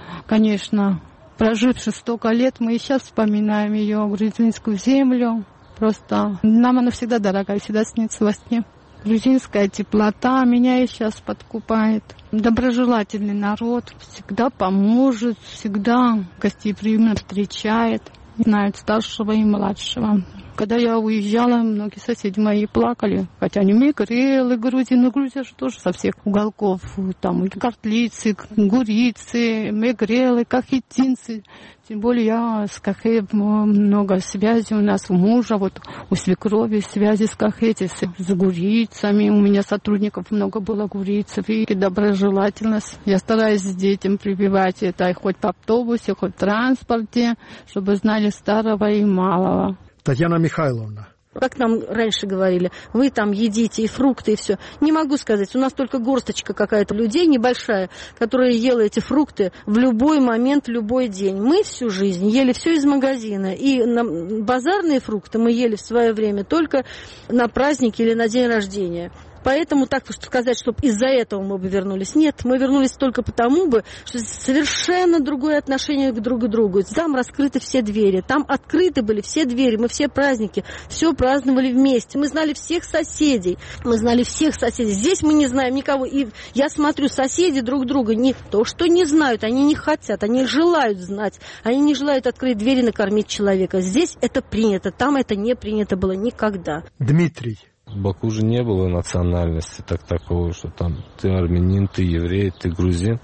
[SPEAKER 7] Конечно, проживши столько лет, мы и сейчас вспоминаем ее, грузинскую землю. Просто нам она всегда дорогая, всегда снится во сне. Грузинская теплота меня и сейчас подкупает. Доброжелательный народ, всегда поможет, всегда гостеприимно встречает. Знают старшего и младшего. Когда я уезжала, многие соседи мои плакали. Хотя они мигрелы, грузины. Грузия же тоже со всех уголков. Там и картлицы, гурицы, мигрелы, кахетинцы. Тем более я с Кахе много связей у нас, у мужа, вот у свекрови связи с Кахете, с, с гурицами. У меня сотрудников много было гурицев. И доброжелательность. Я стараюсь детям прививать это хоть по автобусе, хоть в транспорте, чтобы знали старого и малого.
[SPEAKER 2] Татьяна Михайловна.
[SPEAKER 5] Как нам раньше говорили, вы там едите и фрукты, и все. Не могу сказать, у нас только горсточка какая-то людей небольшая, которая ела эти фрукты в любой момент, в любой день. Мы всю жизнь ели все из магазина. И на базарные фрукты мы ели в свое время только на праздники или на день рождения. Поэтому так сказать, чтобы из-за этого мы бы вернулись. Нет, мы вернулись только потому, бы, что совершенно другое отношение к друг другу. Там раскрыты все двери, там открыты были все двери, мы все праздники, все праздновали вместе. Мы знали всех соседей, мы знали всех соседей. Здесь мы не знаем никого. И я смотрю, соседи друг друга не то, что не знают, они не хотят, они желают знать. Они не желают открыть двери и накормить человека. Здесь это принято, там это не принято было никогда.
[SPEAKER 2] Дмитрий.
[SPEAKER 4] В Баку же не было национальности так такого, что там ты армянин, ты еврей, ты грузин.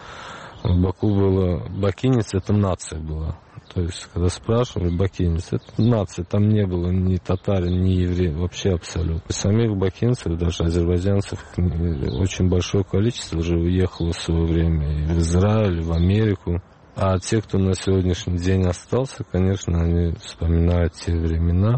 [SPEAKER 4] В Баку было... Бакинец — это нация была. То есть, когда спрашивали, бакинец — это нация. Там не было ни татарин, ни еврей, вообще абсолютно. Самих бакинцев, даже азербайджанцев, очень большое количество уже уехало в свое время и в Израиль, и в Америку. А те, кто на сегодняшний день остался, конечно, они вспоминают те времена.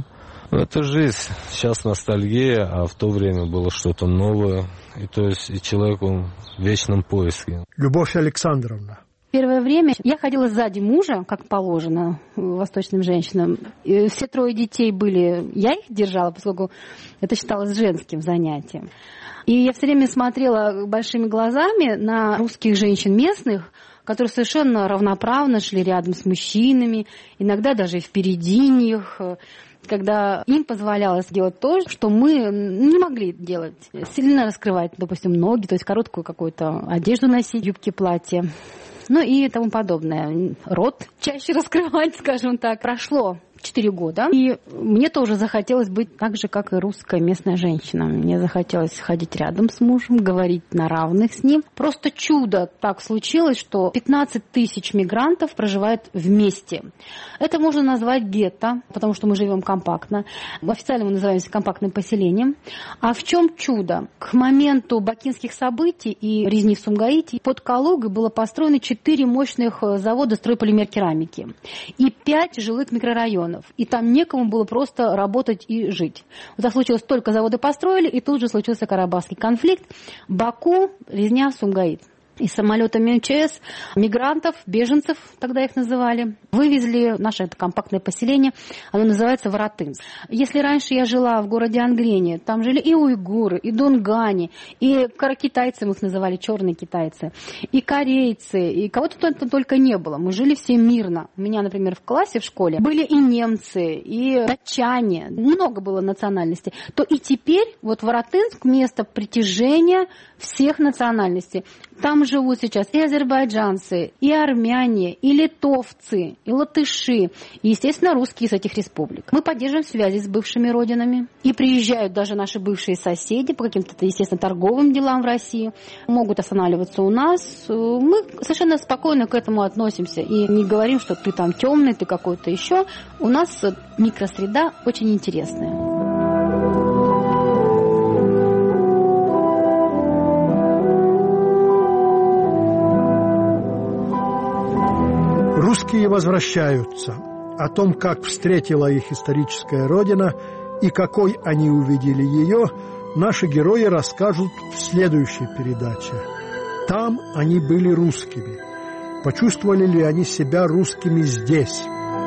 [SPEAKER 4] Это жизнь. Сейчас ностальгия, а в то время было что-то новое. И то есть и человек, он в вечном поиске.
[SPEAKER 2] Любовь Александровна.
[SPEAKER 3] Первое время я ходила сзади мужа, как положено восточным женщинам. И все трое детей были... Я их держала, поскольку это считалось женским занятием. И я все время смотрела большими глазами на русских женщин местных, которые совершенно равноправно шли рядом с мужчинами, иногда даже впереди них, когда им позволялось делать то, что мы не могли делать. Сильно раскрывать, допустим, ноги, то есть короткую какую-то одежду носить, юбки, платья. Ну и тому подобное. Рот чаще раскрывать, скажем так. Прошло четыре года, и мне тоже захотелось быть так же, как и русская местная женщина. Мне захотелось ходить рядом с мужем, говорить на равных с ним. Просто чудо так случилось, что пятнадцать тысяч мигрантов проживают вместе. Это можно назвать гетто, потому что мы живем компактно. Официально мы называемся компактным поселением. А в чем чудо? К моменту бакинских событий и резни в Сумгаите под Калугой было построено четыре мощных завода стройполимер-керамики и пять жилых микрорайонов. И там некому было просто работать и жить. Вот так случилось, только заводы построили, и тут же случился Карабахский конфликт. Баку, резня, Сумгаит. И самолетами МЧС мигрантов, беженцев, тогда их называли, вывезли в наше это компактное поселение. Оно называется Воротынск. Если раньше я жила в городе Ангрене, там жили и уйгуры, и дунгани, и каракитайцы, мы их называли, черные китайцы, и корейцы, и кого-то только не было. Мы жили все мирно. У меня, например, в классе в школе были и немцы, и датчане, много было национальностей. То и теперь вот Воротынск место притяжения всех национальностей. Там живут сейчас и азербайджанцы, и армяне, и литовцы, и латыши, и, естественно, русские из этих республик. Мы поддерживаем связи с бывшими родинами. И приезжают даже наши бывшие соседи по каким-то, естественно, торговым делам в России. Могут останавливаться у нас. Мы совершенно спокойно к этому относимся. И не говорим, что ты там темный, ты какой-то еще. У нас микросреда очень интересная.
[SPEAKER 2] Русские возвращаются. О том, как встретила их историческая родина и какой они увидели ее, наши герои расскажут в следующей передаче. Там они были русскими. Почувствовали ли они себя русскими здесь?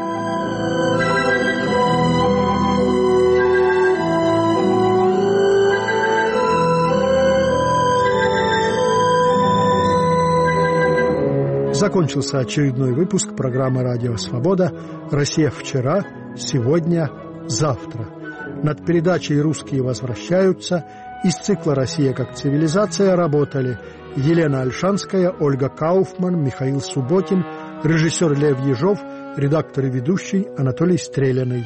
[SPEAKER 2] Закончился очередной выпуск программы «Радио Свобода» «Россия вчера, сегодня, завтра». Над передачей «Русские возвращаются» из цикла «Россия как цивилизация» работали Елена Ольшанская, Ольга Кауфман, Михаил Субботин, режиссер Лев Ежов, редактор и ведущий Анатолий Стреляный.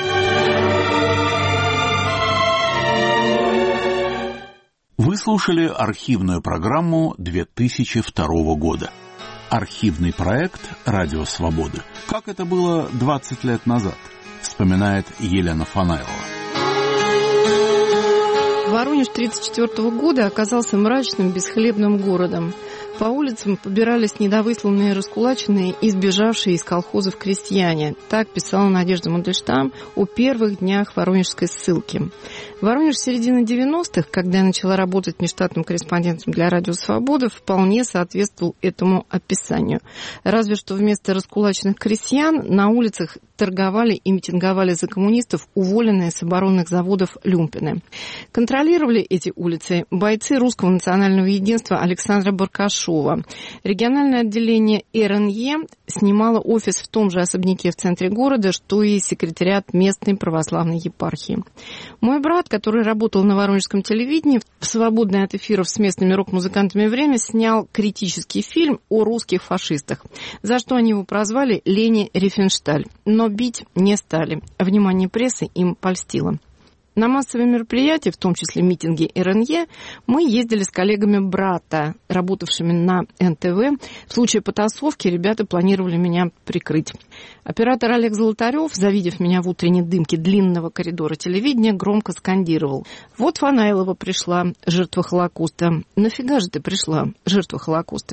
[SPEAKER 1] Вы слушали архивную программу две тысячи второго года. Архивный проект «Радио Свобода». Как это было двадцать лет назад, вспоминает Елена Фанайлова.
[SPEAKER 5] Воронеж тысяча девятьсот тридцать четвёртого года оказался мрачным, бесхлебным городом. По улицам побирались недовысланные, раскулаченные и сбежавшие из колхозов крестьяне. Так писала Надежда Мандельштам о первых днях воронежской ссылки. Воронеж середины девяностых, когда я начала работать нештатным корреспондентом для «Радио Свобода», вполне соответствовал этому описанию. Разве что вместо раскулаченных крестьян на улицах торговали и митинговали за коммунистов уволенные с оборонных заводов люмпины. Контролировали эти улицы бойцы Русского национального единства Александра Баркашова. Региональное отделение эр эн е снимало офис в том же особняке в центре города, что и секретариат местной православной епархии. Мой брат, который работал на воронежском телевидении, в свободное от эфиров с местными рок-музыкантами время снял критический фильм о русских фашистах, за что они его прозвали «Лени Рифеншталь». Но бить не стали. Внимание прессы им польстило. На массовые мероприятия, в том числе митинги эр эн е, мы ездили с коллегами брата, работавшими на эн тэ вэ. В случае потасовки ребята планировали меня прикрыть. Оператор Олег Золотарев, завидев меня в утренней дымке длинного коридора телевидения, громко скандировал: «Вот Фанайлова пришла, жертва Холокоста. Нафига же ты пришла, жертва Холокоста?»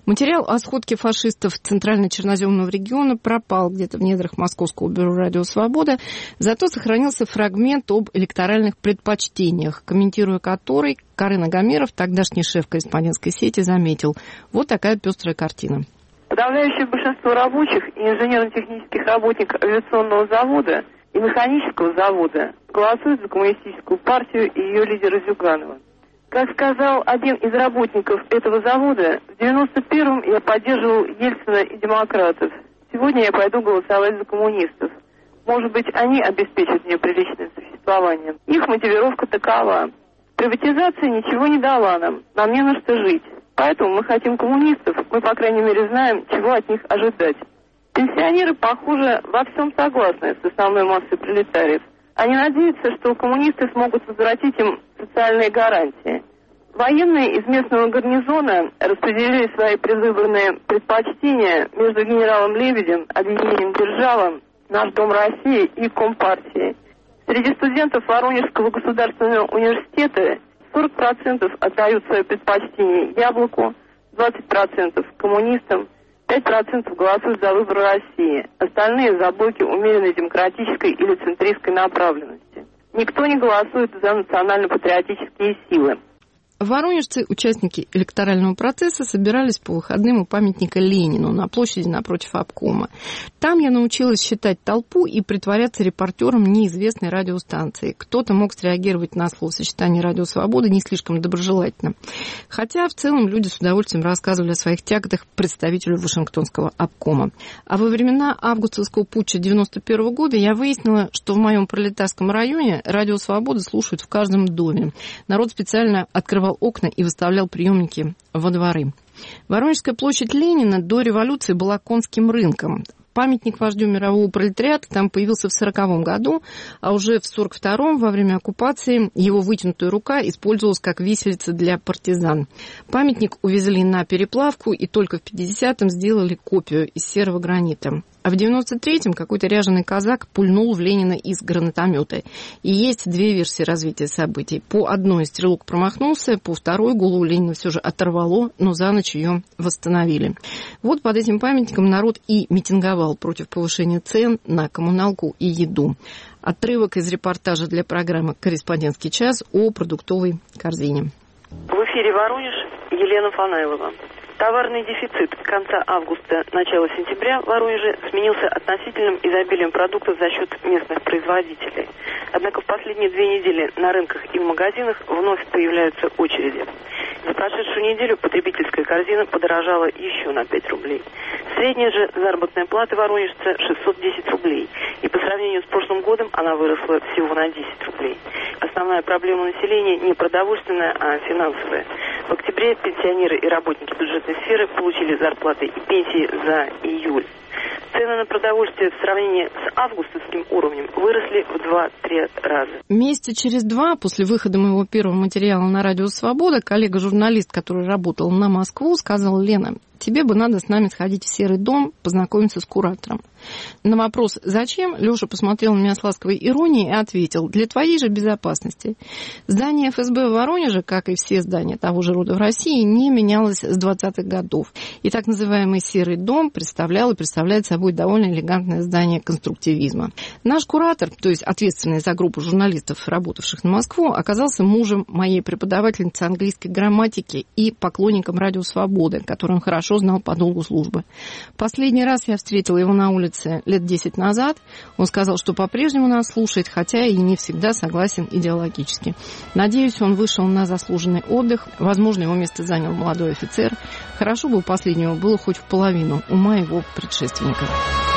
[SPEAKER 11] Материал о сходке фашистов Центрально-Черноземного региона пропал где-то в недрах Московского бюро «Радио Свобода», зато сохранился фрагмент об электоральных предпочтениях, комментируя который, Карын Агамиров, тогдашний шеф корреспондентской сети, заметил: вот такая пестрая картина.
[SPEAKER 22] Подавляющее большинство рабочих и инженерно-технических работников авиационного завода и механического завода голосуют за коммунистическую партию и ее лидера Зюганова. Как сказал один из работников этого завода, в девяносто первом я поддерживал Ельцина и демократов. Сегодня я пойду голосовать за коммунистов. Может быть, они обеспечат мне приличное существование. Их мотивировка такова: приватизация ничего не дала нам, нам не на что жить. Поэтому мы хотим коммунистов, мы, по крайней мере, знаем, чего от них ожидать. Пенсионеры, похоже, во всем согласны с основной массой пролетариев. Они надеются, что коммунисты смогут возвратить им социальные гарантии. Военные из местного гарнизона распределили свои предвыборные предпочтения между генералом Лебедем, объединением «Держава», «Наш Дом России» и Компартией. Среди студентов Воронежского государственного университета сорок процентов отдают свое предпочтение «Яблоку», двадцать процентов коммунистам, пять процентов голосуют за выбор России, остальные за блоки умеренной демократической или центристской направленности. Никто не голосует за национально-патриотические силы.
[SPEAKER 11] Воронежцы, участники электорального процесса, собирались по выходным у памятника Ленину на площади напротив обкома. Там я научилась считать толпу и притворяться репортером неизвестной радиостанции. Кто-то мог среагировать на словосочетание «Радио Свобода» не слишком доброжелательно. Хотя в целом люди с удовольствием рассказывали о своих тяготах представителю Вашингтонского обкома. А во времена августовского путча девяносто первого года я выяснила, что в моем пролетарском районе «Радио Свобода» слушают в каждом доме. Народ специально открывал окна и выставлял приемники во дворы. Воронежская площадь Ленина до революции была конским рынком. Памятник вождю мирового пролетариата там появился в сороковом году, а уже в сорок втором, во время оккупации, его вытянутая рука использовалась как виселица для партизан. Памятник увезли на переплавку и только в пятидесятом сделали копию из серого гранита. А в девяносто третьем какой-то ряженый казак пульнул в Ленина из гранатомета. И есть две версии развития событий. По одной стрелок промахнулся, по второй голову Ленина все же оторвало, но за ночь ее восстановили. Вот под этим памятником народ и митинговал против повышения цен на коммуналку и еду. Отрывок из репортажа для программы «Корреспондентский час» о продуктовой корзине.
[SPEAKER 22] В эфире Воронеж, Елена Фанайлова. Товарный дефицит конца августа, начала сентября в Воронеже сменился относительным изобилием продуктов за счет местных производителей. Однако в последние две недели на рынках и в магазинах вновь появляются очереди. За прошедшую неделю потребительская корзина подорожала еще на пять рублей. Средняя же заработная плата воронежца шестьсот десять рублей. И по сравнению с прошлым годом она выросла всего на десять рублей. Основная проблема населения не продовольственная, а финансовая. В октябре пенсионеры и работники бюджетной сферы получили зарплаты и пенсии за июль. Цены на продовольствие в сравнении с августовским уровнем выросли в два-три раза.
[SPEAKER 11] Месяца через два после выхода моего первого материала на «Радио Свобода» коллега-журналист, который работал на Москву, сказал: «Лена, тебе бы надо с нами сходить в Серый дом, познакомиться с куратором». На вопрос «Зачем?» Леша посмотрел на меня с ласковой иронией и ответил: «Для твоей же безопасности». Здание эф эс бэ в Воронеже, как и все здания того же рода в России, не менялось с двадцатых годов. И так называемый Серый дом представлял и представляет собой довольно элегантное здание конструктивизма. Наш куратор, то есть ответственный за группу журналистов, работавших на Москву, оказался мужем моей преподавательницы английской грамматики и поклонником «Радио Свободы», который он хорошо знал по долгу службы. Последний раз я встретила его на улице лет десять назад. Он сказал, что по-прежнему нас слушает, хотя и не всегда согласен идеологически. Надеюсь, он вышел на заслуженный отдых. Возможно, его место занял молодой офицер. Хорошо бы у последнего было хоть в половину ума его предшественника.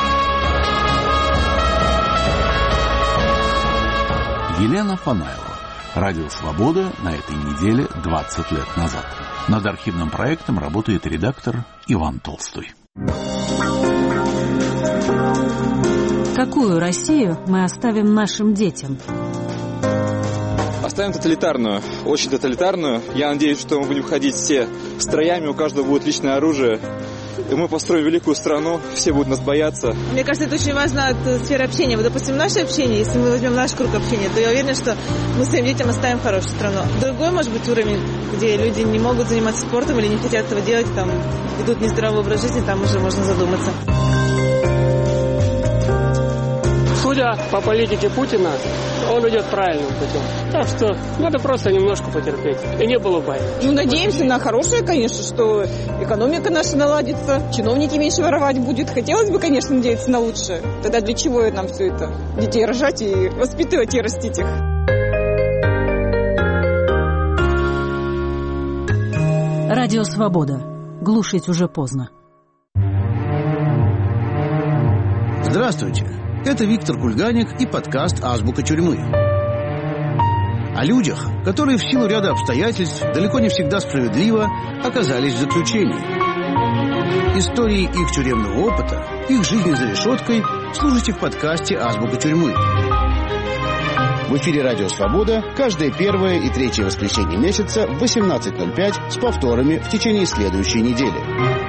[SPEAKER 1] Елена Фанайлова. «Радио Свобода» на этой неделе двадцать лет назад. Над архивным проектом работает редактор Иван Толстой.
[SPEAKER 12] Какую Россию мы оставим нашим детям?
[SPEAKER 23] Оставим тоталитарную, очень тоталитарную. Я надеюсь, что мы будем ходить все строями, у каждого будет личное оружие.
[SPEAKER 14] и мы построим великую страну, все будут нас бояться.
[SPEAKER 16] Мне кажется, это очень важно от сферы общения. Вот, допустим, наше общение, если мы возьмем наш круг общения, то я уверена, что мы своим детям оставим хорошую страну. Другой, может быть, уровень, где люди не могут заниматься спортом или не хотят этого делать, там, ведут нездоровый образ жизни, там уже можно задуматься.
[SPEAKER 23] Судя по политике Путина, он идет правильным путем. Так что надо просто немножко потерпеть. И не было бай.
[SPEAKER 24] Ну, надеемся на хорошее, конечно, что экономика наша наладится, чиновники меньше воровать будут. Хотелось бы, конечно, надеяться на лучшее. Тогда для чего нам все это? Детей рожать и воспитывать и растить их.
[SPEAKER 12] Радио «Свобода». Глушить уже поздно.
[SPEAKER 25] Здравствуйте. Это Виктор Кульганик и подкаст «Азбука тюрьмы». О людях, которые в силу ряда обстоятельств, далеко не всегда справедливо, оказались в заключении. Истории их тюремного опыта, их жизни за решеткой слушайте в подкасте «Азбука тюрьмы». В эфире «Радио Свобода» каждое первое и третье воскресенье месяца в восемнадцать ноль пять с повторами в течение следующей недели.